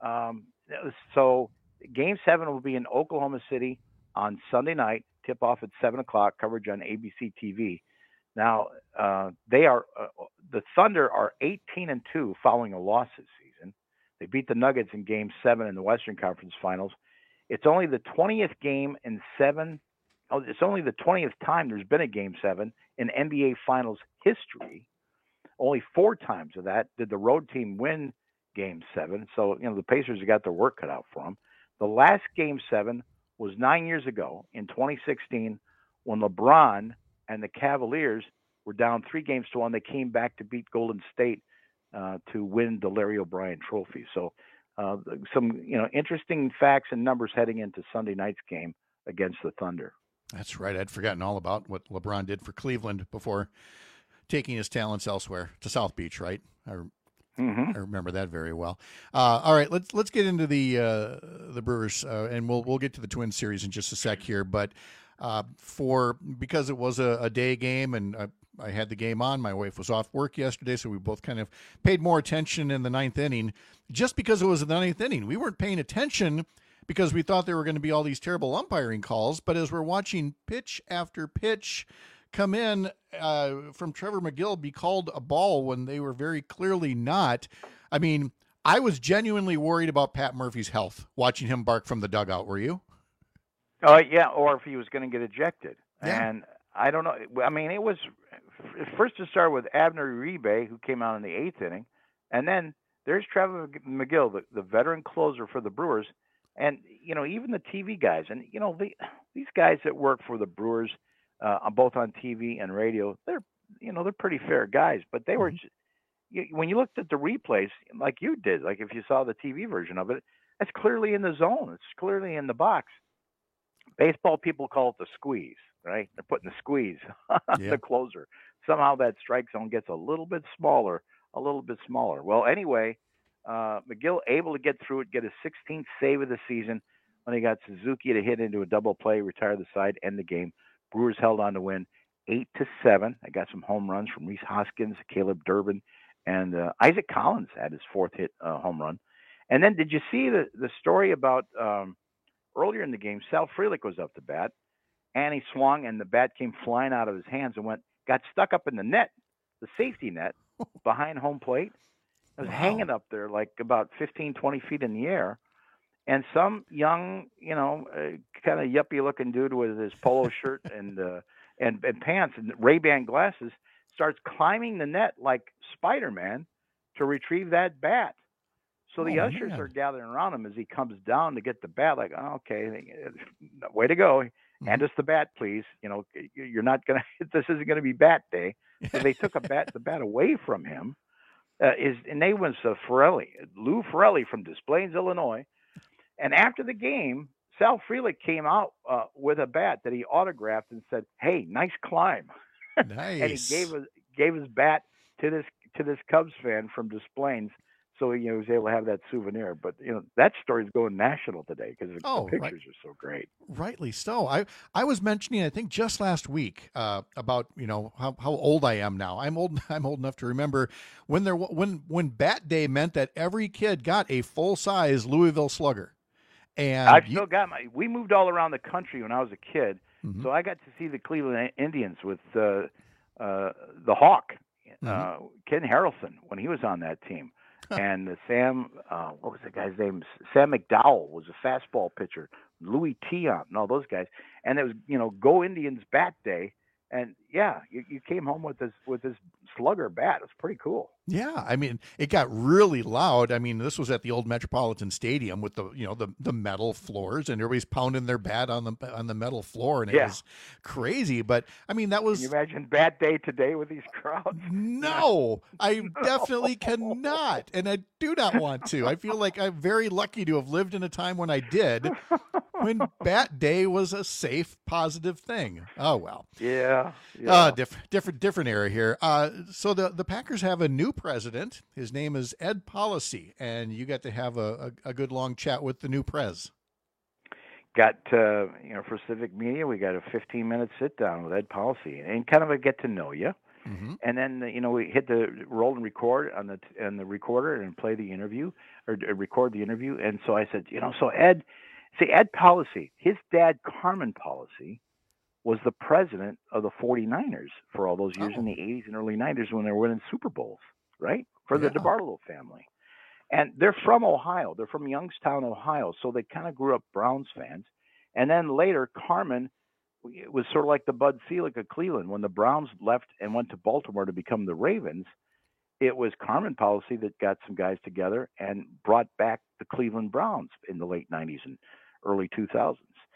So Game 7 will be in Oklahoma City on Sunday night, tip-off at 7 o'clock, coverage on ABC TV. Now, the Thunder are 18-2 following a loss this season. They beat the Nuggets in Game 7 in the Western Conference Finals. It's only the 20th game in 7. It's only the 20th time there's been a Game 7 in NBA Finals history. Only 4 times of that did the road team win Game 7. So, the Pacers have got their work cut out for them. The last Game 7 was 9 years ago in 2016 when LeBron and the Cavaliers were down 3-1. They came back to beat Golden State to win the Larry O'Brien Trophy. So some interesting facts and numbers heading into Sunday night's game against the Thunder. That's right. I'd forgotten all about what LeBron did for Cleveland before taking his talents elsewhere to South Beach, right? I remember that very well. All right, let's get into the Brewers, and we'll get to the Twins series in just a sec here. But because it was a day game, and I had the game on, my wife was off work yesterday, so we both kind of paid more attention in the 9th inning. Just because it was the 9th inning, we weren't paying attention because we thought there were going to be all these terrible umpiring calls. But as we're watching pitch after pitch come in from Trevor McGill be called a ball when they were very clearly not, I mean, I was genuinely worried about Pat Murphy's health watching him bark from the dugout. Were you? Yeah, or if he was going to get ejected. Yeah. And I don't know. I mean, it was first to start with Abner Uribe, who came out in the 8th inning. And then there's Trevor McGill, the veteran closer for the Brewers. And, even the TV guys, and, the these guys that work for the Brewers, both on TV and radio, they're pretty fair guys, but they were. When you looked at the replays, like you did, like if you saw the TV version of it, it's clearly in the zone. It's clearly in the box. Baseball people call it the squeeze, right? They're putting the squeeze on the closer. Somehow that strike zone gets a little bit smaller. Well, anyway, McGill able to get through it, get his 16th save of the season when he got Suzuki to hit into a double play, retire the side, end the game. Brewers held on to win 8-7. I got some home runs from Rhys Hoskins, Caleb Durbin, and Isaac Collins had his fourth hit home run. And then did you see the story about earlier in the game, Sal Frelick was up to bat, and he swung, and the bat came flying out of his hands and got stuck up in the net, the safety net, behind home plate. It was hanging up there like about 15, 20 feet in the air. And some young, kind of yuppie-looking dude with his polo shirt and pants and Ray-Ban glasses starts climbing the net like Spider-Man to retrieve that bat. So the ushers are gathering around him as he comes down to get the bat. Like, oh, okay, way to go. Hand us the bat, please. You're not going to – this isn't going to be bat day. So they took the bat away from him. His name was Lou Ferrelli from Des Plaines, Illinois. And after the game, Sal Frelick came out with a bat that he autographed and said, "Hey, nice climb." Nice. And he gave his bat to this Cubs fan from Des Plaines, so he was able to have that souvenir. But that story's going national today because the pictures are so great. Rightly so. I was mentioning, I think just last week, about how old I am now. I'm old enough to remember when Bat Day meant that every kid got a full size Louisville Slugger. And I've still got we moved all around the country when I was a kid, so I got to see the Cleveland Indians with the Hawk, Ken Harrelson, when he was on that team. And Sam, what was the guy's name? Sam McDowell was a fastball pitcher. Louis Tiant and all those guys. And it was, Go Indians Bat Day. And you came home with this slugger bat. It was pretty cool. Yeah, I mean, it got really loud. I mean, this was at the old Metropolitan Stadium with the metal floors, and everybody's pounding their bat on the metal floor, and it was crazy. But I mean, that was. Can you imagine Bat Day today with these crowds? No, I definitely cannot, and I do not want to. I feel like I'm very lucky to have lived in a time when I did, when Bat Day was a safe, positive thing. Oh well. Yeah. Different era here. So the Packers have a new president. His name is Ed Policy, and you got to have a good long chat with the new prez. Got for Civic Media, we got a 15-minute sit down with Ed Policy and kind of a get to know you. And then we hit the roll and record on the recorder and play the interview or record the interview. And so I said, so Ed Policy, his dad Carmen Policy was the president of the 49ers for all those years in the 80s and early 90s when they were winning Super Bowls, right? For the DeBartolo family. And they're from Ohio. They're from Youngstown, Ohio. So they kind of grew up Browns fans. And then later, Carmen was sort of like the Bud Selig of Cleveland. When the Browns left and went to Baltimore to become the Ravens, it was Carmen Policy that got some guys together and brought back the Cleveland Browns in the late 90s and early 2000s.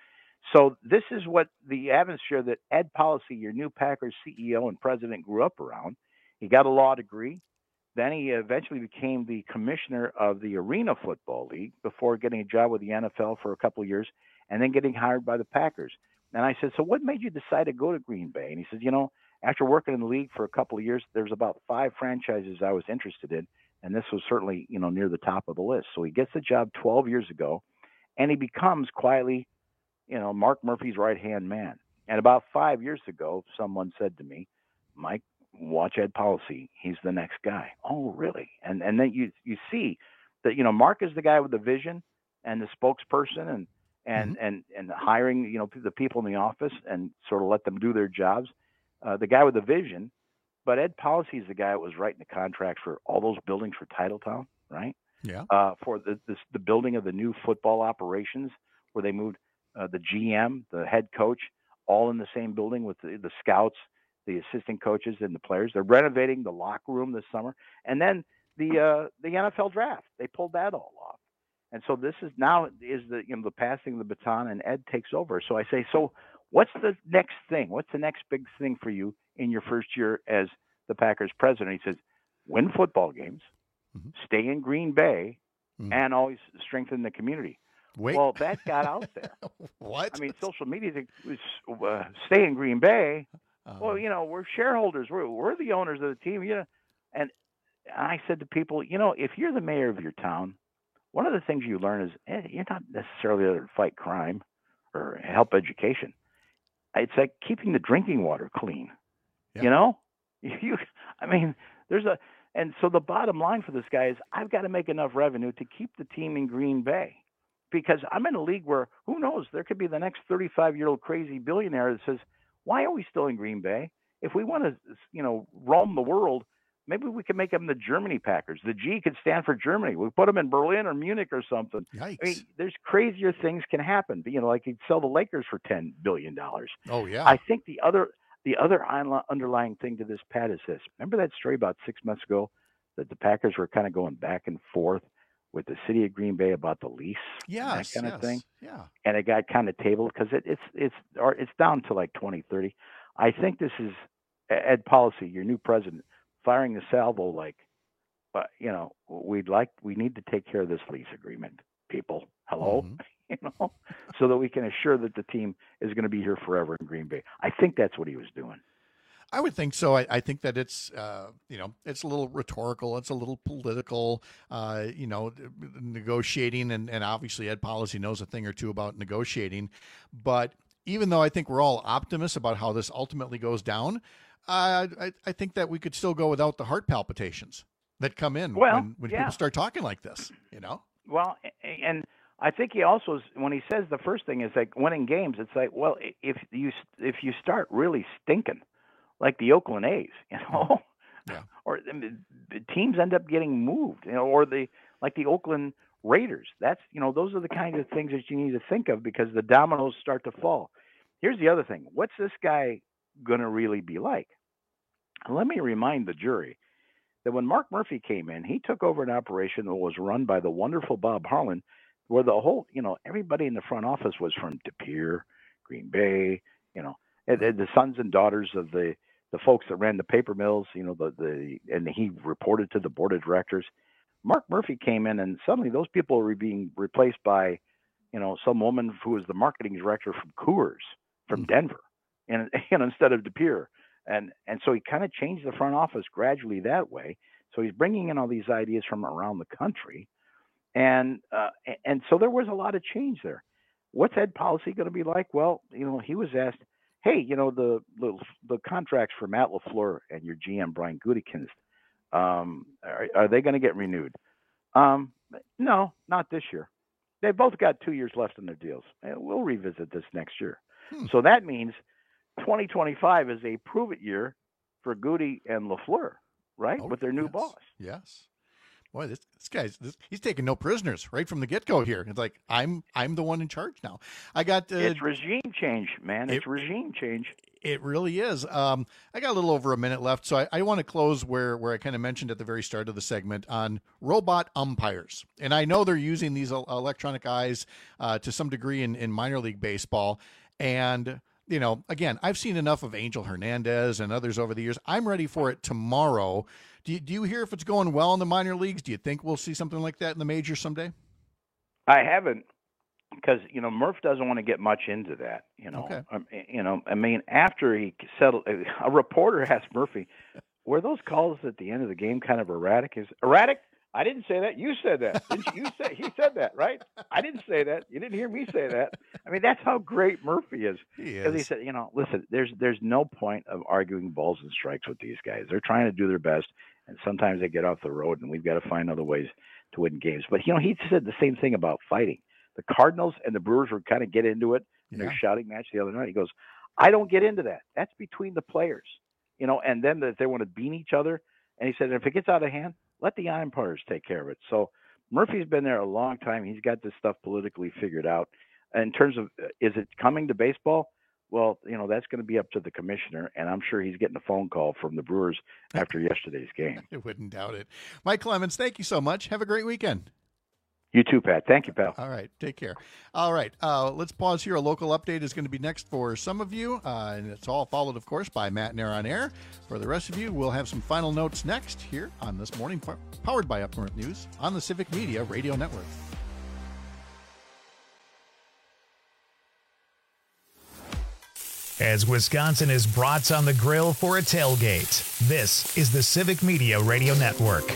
So this is what the atmosphere that Ed Policy, your new Packers CEO and president, grew up around. He got a law degree. Then he eventually became the commissioner of the Arena Football League before getting a job with the NFL for a couple of years and then getting hired by the Packers. And I said, so what made you decide to go to Green Bay? And he says, after working in the league for a couple of years, there's about 5 franchises I was interested in. And this was certainly, near the top of the list. So he gets the job 12 years ago, and he becomes quietly, Mark Murphy's right-hand man. And about 5 years ago, someone said to me, Mike, watch Ed Policy. He's the next guy. Oh, really? And then you see that, Mark is the guy with the vision and the spokesperson and hiring, the people in the office and sort of let them do their jobs. The guy with the vision, but Ed Policy is the guy that was writing the contracts for all those buildings for Titletown, right? Yeah. For the building of the new football operations where they moved the GM, the head coach, all in the same building with the scouts, the assistant coaches, and the players. They're renovating the locker room this summer. And then the NFL draft, they pulled that all off. And so this is now the passing of the baton, and Ed takes over. So I say, so what's the next thing? What's the next big thing for you in your first year as the Packers president? He says, win football games, stay in Green Bay, and always strengthen the community. Wait. Well, that got out there. What? I mean, social media was stay in Green Bay. Well, we're shareholders. We're the owners of the team. And I said to people, if you're the mayor of your town, one of the things you learn is you're not necessarily there to fight crime or help education. It's like keeping the drinking water clean. Yeah. And so the bottom line for this guy is I've got to make enough revenue to keep the team in Green Bay, because I'm in a league where who knows, there could be the next 35-year-old crazy billionaire that says, why are we still in Green Bay? If we want to, roam the world, maybe we could make them the Germany Packers. The G could stand for Germany. We put them in Berlin or Munich or something. Yikes. I mean, there's crazier things can happen. Like you'd sell the Lakers for $10 billion. Oh, yeah. I think the other underlying thing to this, Pat, is this. Remember that story about 6 months ago that the Packers were kind of going back and forth with the city of Green Bay about the lease? Yes, that kind of thing? Yeah. And it got kind of tabled because it's down to like 2030. I think this is Ed Policy, your new president, firing the salvo like, we need to take care of this lease agreement, people. Hello? So that we can assure that the team is going to be here forever in Green Bay. I think that's what he was doing. I would think so. I think that it's, it's a little rhetorical. It's a little political, negotiating. And obviously Ed Policy knows a thing or two about negotiating. But even though I think we're all optimists about how this ultimately goes down, I think that we could still go without the heart palpitations that come in when people start talking like this, Well, and I think he also, when he says the first thing is like winning games, it's like, well, if you start really stinking, like the Oakland A's, or the teams end up getting moved, or like the Oakland Raiders. That's, those are the kind of things that you need to think of because the dominoes start to fall. Here's the other thing. What's this guy going to really be like? Let me remind the jury that when Mark Murphy came in, he took over an operation that was run by the wonderful Bob Harlan, where the whole, everybody in the front office was from De Pere, Green Bay, the sons and daughters of the folks that ran the paper mills, and he reported to the board of directors. Mark Murphy came in, and suddenly those people were being replaced by, some woman who was the marketing director from Coors, from Denver, and instead of De Pere. And so he kind of changed the front office gradually that way. So he's bringing in all these ideas from around the country. And so there was a lot of change there. What's Ed Policy going to be like? Well, he was asked, hey, the contracts for Matt LaFleur and your GM Brian Gutekunst, are they going to get renewed? No, not this year. They both got 2 years left in their deals. We'll revisit this next year. So that means 2025 is a prove-it year for Goody and LaFleur, right? With their new boss. Yes. Boy, this guy's he's taking no prisoners right from the get-go here. It's like I'm the one in charge now. It's regime change, man. It's regime change. It really is. I got a little over a minute left, so I want to close where I kind of mentioned at the very start of the segment on robot umpires. And I know they're using these electronic eyes to some degree in minor league baseball. And again, I've seen enough of Angel Hernandez and others over the years. I'm ready for it tomorrow. Do you hear if it's going well in the minor leagues? Do you think we'll see something like that in the majors someday? I haven't, because Murph doesn't want to get much into that. Okay. I mean, after he settled, a reporter asked Murphy, "Were those calls at the end of the game kind of erratic?" Is erratic? I didn't say that. You said that. Didn't you say he said that, right? I didn't say that. You didn't hear me say that. I mean, that's how great Murphy is. Because he said, listen, there's no point of arguing balls and strikes with these guys. They're trying to do their best, and sometimes they get off the road, and we've got to find other ways to win games. But he said the same thing about fighting. The Cardinals and the Brewers were kind of get into it in their shouting match the other night. He goes, I don't get into that. That's between the players, and then that they want to beat each other. And he said, if it gets out of hand, let the umpires take care of it. So Murphy's been there a long time. He's got this stuff politically figured out. In terms of, is it coming to baseball? Well, that's going to be up to the commissioner, and I'm sure he's getting a phone call from the Brewers after yesterday's game. I wouldn't doubt it. Mike Clemens, thank you so much. Have a great weekend. You too, Pat. Thank you, pal. All right. Take care. All right. Let's pause here. A local update is going to be next for some of you, and it's all followed, of course, by Matt Nair on Air. For the rest of you, we'll have some final notes next here on This Morning, powered by Up North News on the Civic Media Radio Network. As Wisconsin is brats on the grill for a tailgate, this is the Civic Media Radio Network.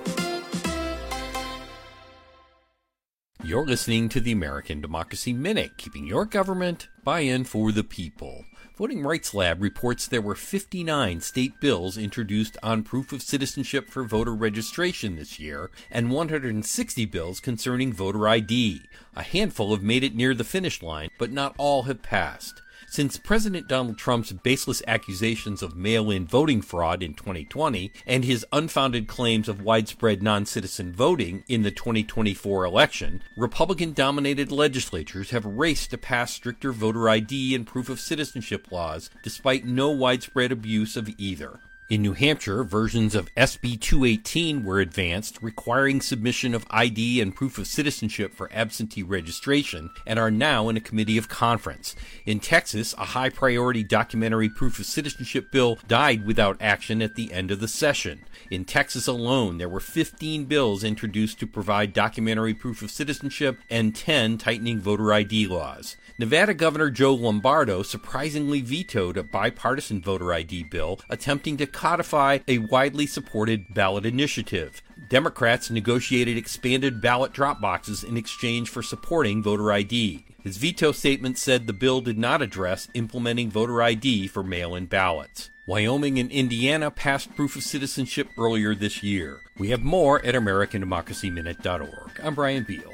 You're listening to the American Democracy Minute, keeping your government buy-in for the people. Voting Rights Lab reports there were 59 state bills introduced on proof of citizenship for voter registration this year, and 160 bills concerning voter ID. A handful have made it near the finish line, but not all have passed. Since President Donald Trump's baseless accusations of mail-in voting fraud in 2020 and his unfounded claims of widespread non-citizen voting in the 2024 election, Republican-dominated legislatures have raced to pass stricter voter ID and proof of citizenship laws despite no widespread abuse of either. In New Hampshire, versions of SB 218 were advanced, requiring submission of ID and proof of citizenship for absentee registration, and are now in a committee of conference. In Texas, a high-priority documentary proof of citizenship bill died without action at the end of the session. In Texas alone, there were 15 bills introduced to provide documentary proof of citizenship and 10 tightening voter ID laws. Nevada Governor Joe Lombardo surprisingly vetoed a bipartisan voter ID bill attempting to codify a widely supported ballot initiative. Democrats negotiated expanded ballot drop boxes in exchange for supporting voter ID. His veto statement said the bill did not address implementing voter ID for mail-in ballots. Wyoming and Indiana passed proof of citizenship earlier this year. We have more at AmericanDemocracyMinute.org. I'm Brian Beal.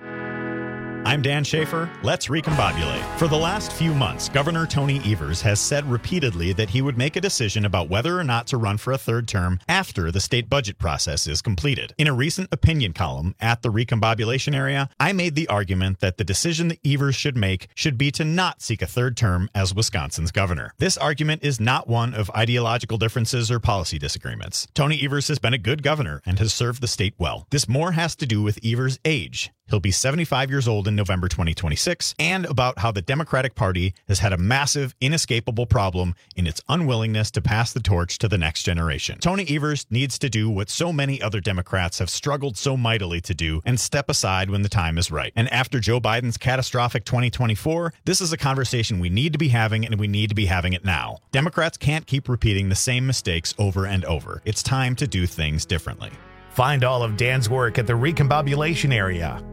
I'm Dan Schaefer. Let's recombobulate. For the last few months, Governor Tony Evers has said repeatedly that he would make a decision about whether or not to run for a third term after the state budget process is completed. In a recent opinion column at the Recombobulation Area, I made the argument that the decision that Evers should make should be to not seek a third term as Wisconsin's governor. This argument is not one of ideological differences or policy disagreements. Tony Evers has been a good governor and has served the state well. This more has to do with Evers' age. He'll be 75 years old in November 2026, and about how the Democratic Party has had a massive, inescapable problem in its unwillingness to pass the torch to the next generation. Tony Evers needs to do what so many other Democrats have struggled so mightily to do and step aside when the time is right. And after Joe Biden's catastrophic 2024, this is a conversation we need to be having, and we need to be having it now. Democrats can't keep repeating the same mistakes over and over. It's time to do things differently. Find all of Dan's work at the Recombobulation Area.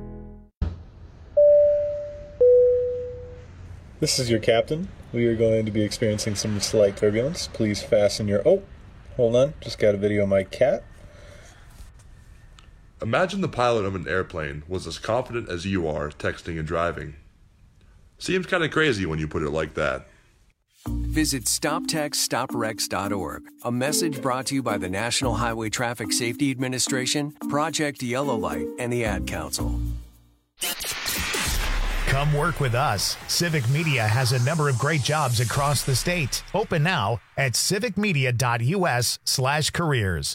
This is your captain. We are going to be experiencing some slight turbulence. Please fasten your... Oh, hold on. Just got a video of my cat. Imagine the pilot of an airplane was as confident as you are texting and driving. Seems kind of crazy when you put it like that. Visit StopTextStopWrecks.org. A message brought to you by the National Highway Traffic Safety Administration, Project Yellow Light, and the Ad Council. Come work with us. Civic Media has a number of great jobs across the state. Open now at civicmedia.us/careers.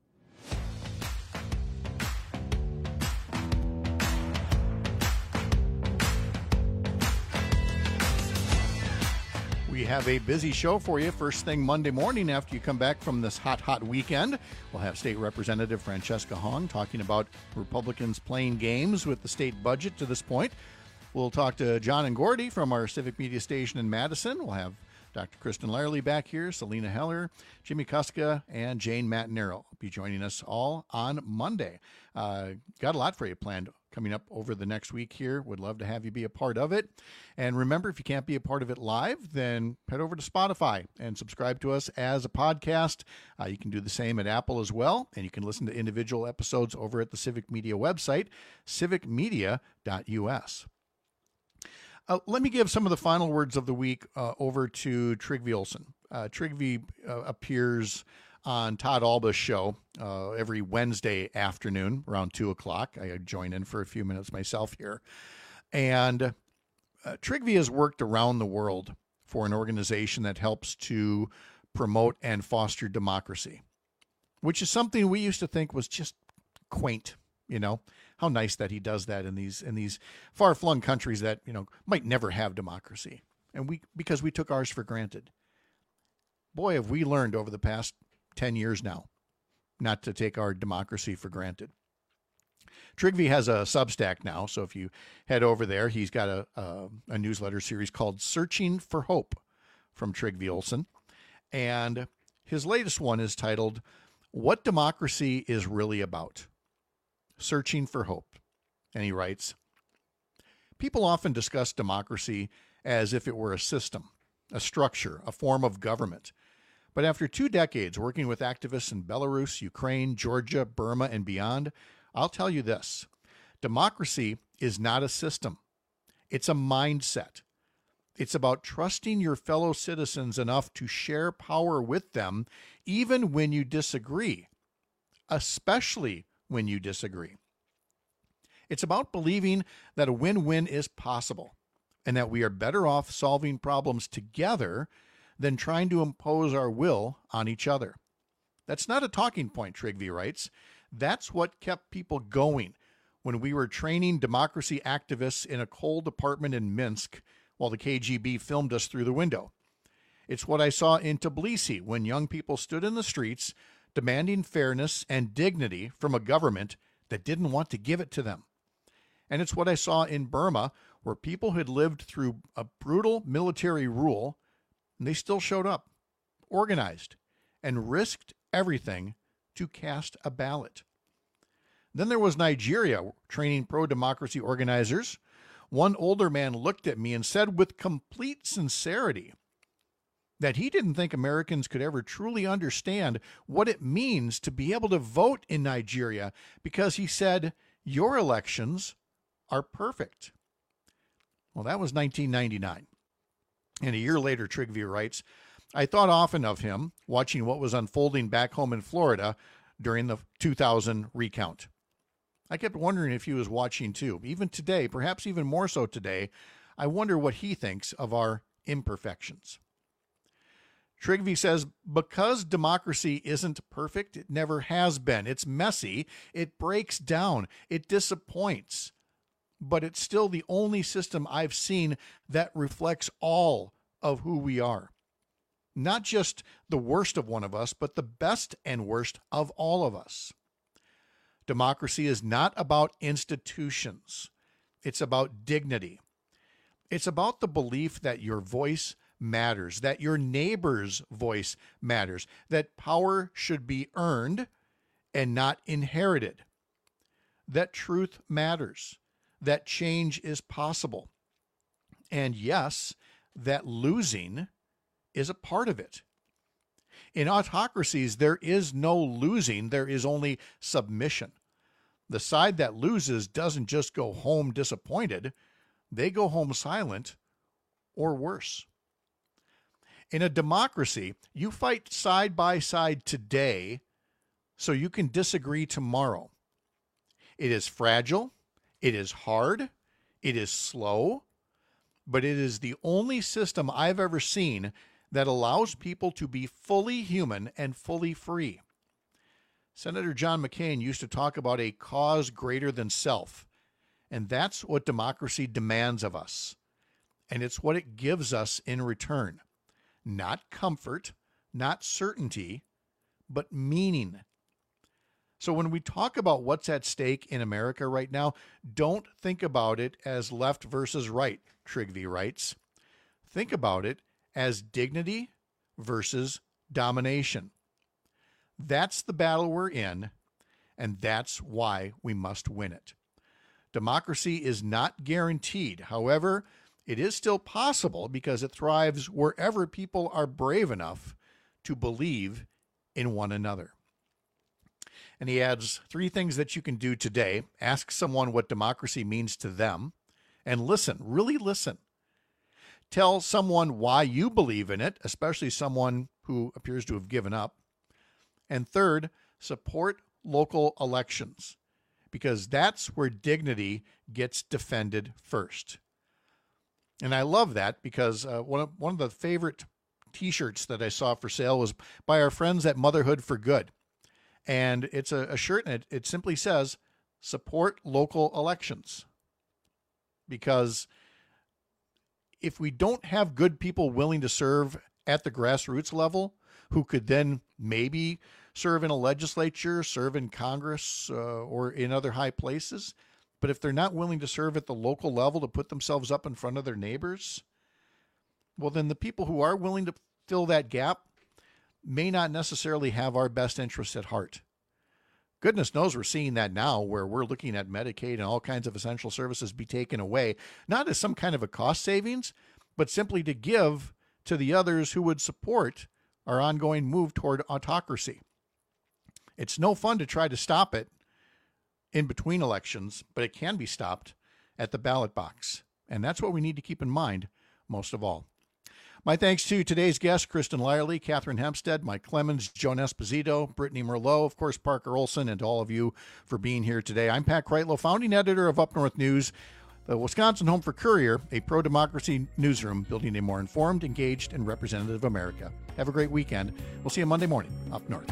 We have a busy show for you. First thing Monday morning after you come back from this hot weekend, we'll have State Representative Francesca Hong talking about Republicans playing games with the state budget to this point. We'll talk to John and Gordy from our Civic Media station in Madison. We'll have Dr. Kristen Larley back here, Selena Heller, Jimmy Kuska, and Jane Matinero will be joining us all on Monday. Got a lot for you planned coming up over the next week here. Would love to have you be a part of it. And remember, if you can't be a part of it live, then head over to Spotify and subscribe to us as a podcast. You can do the same at Apple as well, and you can listen to individual episodes over at the Civic Media website, civicmedia.us. Let me give some of the final words of the week over to Trygve Olsen. Trygve appears on Todd Alba's show every Wednesday afternoon around 2 o'clock. I join in for a few minutes myself here. And Trygve has worked around the world for an organization that helps to promote and foster democracy, which is something we used to think was just quaint. You know, how nice that he does that in these far-flung countries that, you know, might never have democracy. And because we took ours for granted. Boy, have we learned over the past 10 years now not to take our democracy for granted. Trygve has a Substack now, so if you head over there, he's got a newsletter series called Searching for Hope from Trygve Olsen. And his latest one is titled, What Democracy is Really About. Searching for Hope. And he writes, people often discuss democracy as if it were a system, a structure, a form of government. But after 2 decades working with activists in Belarus, Ukraine, Georgia, Burma, and beyond, I'll tell you this. Democracy is not a system. It's a mindset. It's about trusting your fellow citizens enough to share power with them, even when you disagree, especially when you disagree. It's about believing that a win-win is possible and that we are better off solving problems together than trying to impose our will on each other. That's not a talking point, Trygve writes. That's what kept people going when we were training democracy activists in a cold apartment in Minsk while the KGB filmed us through the window. It's what I saw in Tbilisi when young people stood in the streets demanding fairness and dignity from a government that didn't want to give it to them. And it's what I saw in Burma, where people had lived through a brutal military rule, and they still showed up, organized, and risked everything to cast a ballot. Then there was Nigeria, training pro-democracy organizers. One older man looked at me and said with complete sincerity that he didn't think Americans could ever truly understand what it means to be able to vote in Nigeria, because he said, your elections are perfect. Well, that was 1999. And a year later, Trygve writes, I thought often of him watching what was unfolding back home in Florida during the 2000 recount. I kept wondering if he was watching too. Even today, perhaps even more so today, I wonder what he thinks of our imperfections. Trygve says, because democracy isn't perfect, it never has been. It's messy, it breaks down, it disappoints. But it's still the only system I've seen that reflects all of who we are. Not just the worst of one of us, but the best and worst of all of us. Democracy is not about institutions. It's about dignity. It's about the belief that your voice matters, that your neighbor's voice matters, that power should be earned and not inherited, that truth matters, that change is possible, and yes, that losing is a part of it. In autocracies, there is no losing, there is only submission. The side that loses doesn't just go home disappointed, they go home silent or worse. In a democracy, you fight side by side today so you can disagree tomorrow. It is fragile, it is hard, it is slow, but it is the only system I've ever seen that allows people to be fully human and fully free. Senator John McCain used to talk about a cause greater than self, and that's what democracy demands of us, and it's what it gives us in return. Not comfort, not certainty, but meaning. So when we talk about what's at stake in America right now, don't think about it as left versus right, Trygve writes. Think about it as dignity versus domination. That's the battle we're in, and that's why we must win it. Democracy is not guaranteed. However, it is still possible because it thrives wherever people are brave enough to believe in one another. And he adds 3 things that you can do today. Ask someone what democracy means to them, and listen, really listen. Tell someone why you believe in it, especially someone who appears to have given up. And third, support local elections, because that's where dignity gets defended first. And I love that because one of the favorite T-shirts that I saw for sale was by our friends at Motherhood for Good. And it's a shirt, and it simply says, support local elections. Because if we don't have good people willing to serve at the grassroots level, who could then maybe serve in a legislature, serve in Congress, or in other high places, but if they're not willing to serve at the local level to put themselves up in front of their neighbors, well, then the people who are willing to fill that gap may not necessarily have our best interests at heart. Goodness knows we're seeing that now, where we're looking at Medicaid and all kinds of essential services be taken away, not as some kind of a cost savings, but simply to give to the others who would support our ongoing move toward autocracy. It's no fun to try to stop it in between elections, but it can be stopped at the ballot box. And that's what we need to keep in mind most of all. My thanks to today's guests, Kristen Lyerly, Catherine Hempstead, Mike Clemens, Joan Esposito, Brittany Merlot, of course, Parker Olson, and to all of you for being here today. I'm Pat Kreitlow, founding editor of Up North News, the Wisconsin home for Courier, a pro-democracy newsroom building a more informed, engaged, and representative America. Have a great weekend. We'll see you Monday morning up north.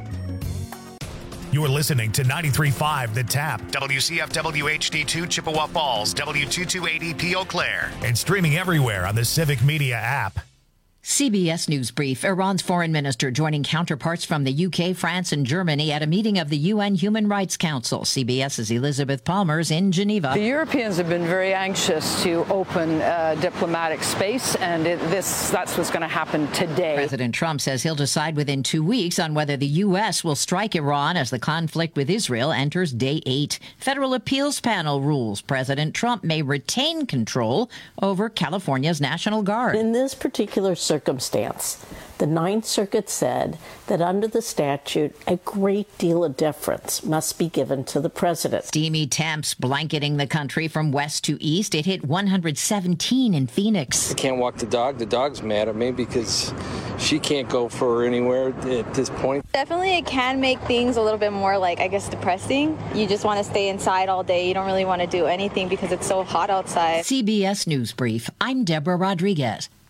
You're listening to 93.5 The Tap, WCFW HD2 Chippewa Falls, W2280P Eau Claire, and streaming everywhere on the Civic Media app. CBS News Brief. Iran's foreign minister joining counterparts from the UK, France, and Germany at a meeting of the UN Human Rights Council. CBS's Elizabeth Palmer's in Geneva. The Europeans have been very anxious to open diplomatic space, and that's what's going to happen today. President Trump says he'll decide within 2 weeks on whether the U.S. will strike Iran as the conflict with Israel enters day 8. Federal appeals panel rules President Trump may retain control over California's National Guard. In this particular circumstance, the Ninth Circuit said that under the statute, a great deal of deference must be given to the president. Steamy temps blanketing the country from west to east. It hit 117 in Phoenix. I can't walk the dog. The dog's mad at me because she can't go for anywhere at this point. Definitely it can make things a little bit more, depressing. You just want to stay inside all day. You don't really want to do anything because it's so hot outside. CBS News Brief. I'm Deborah Rodriguez.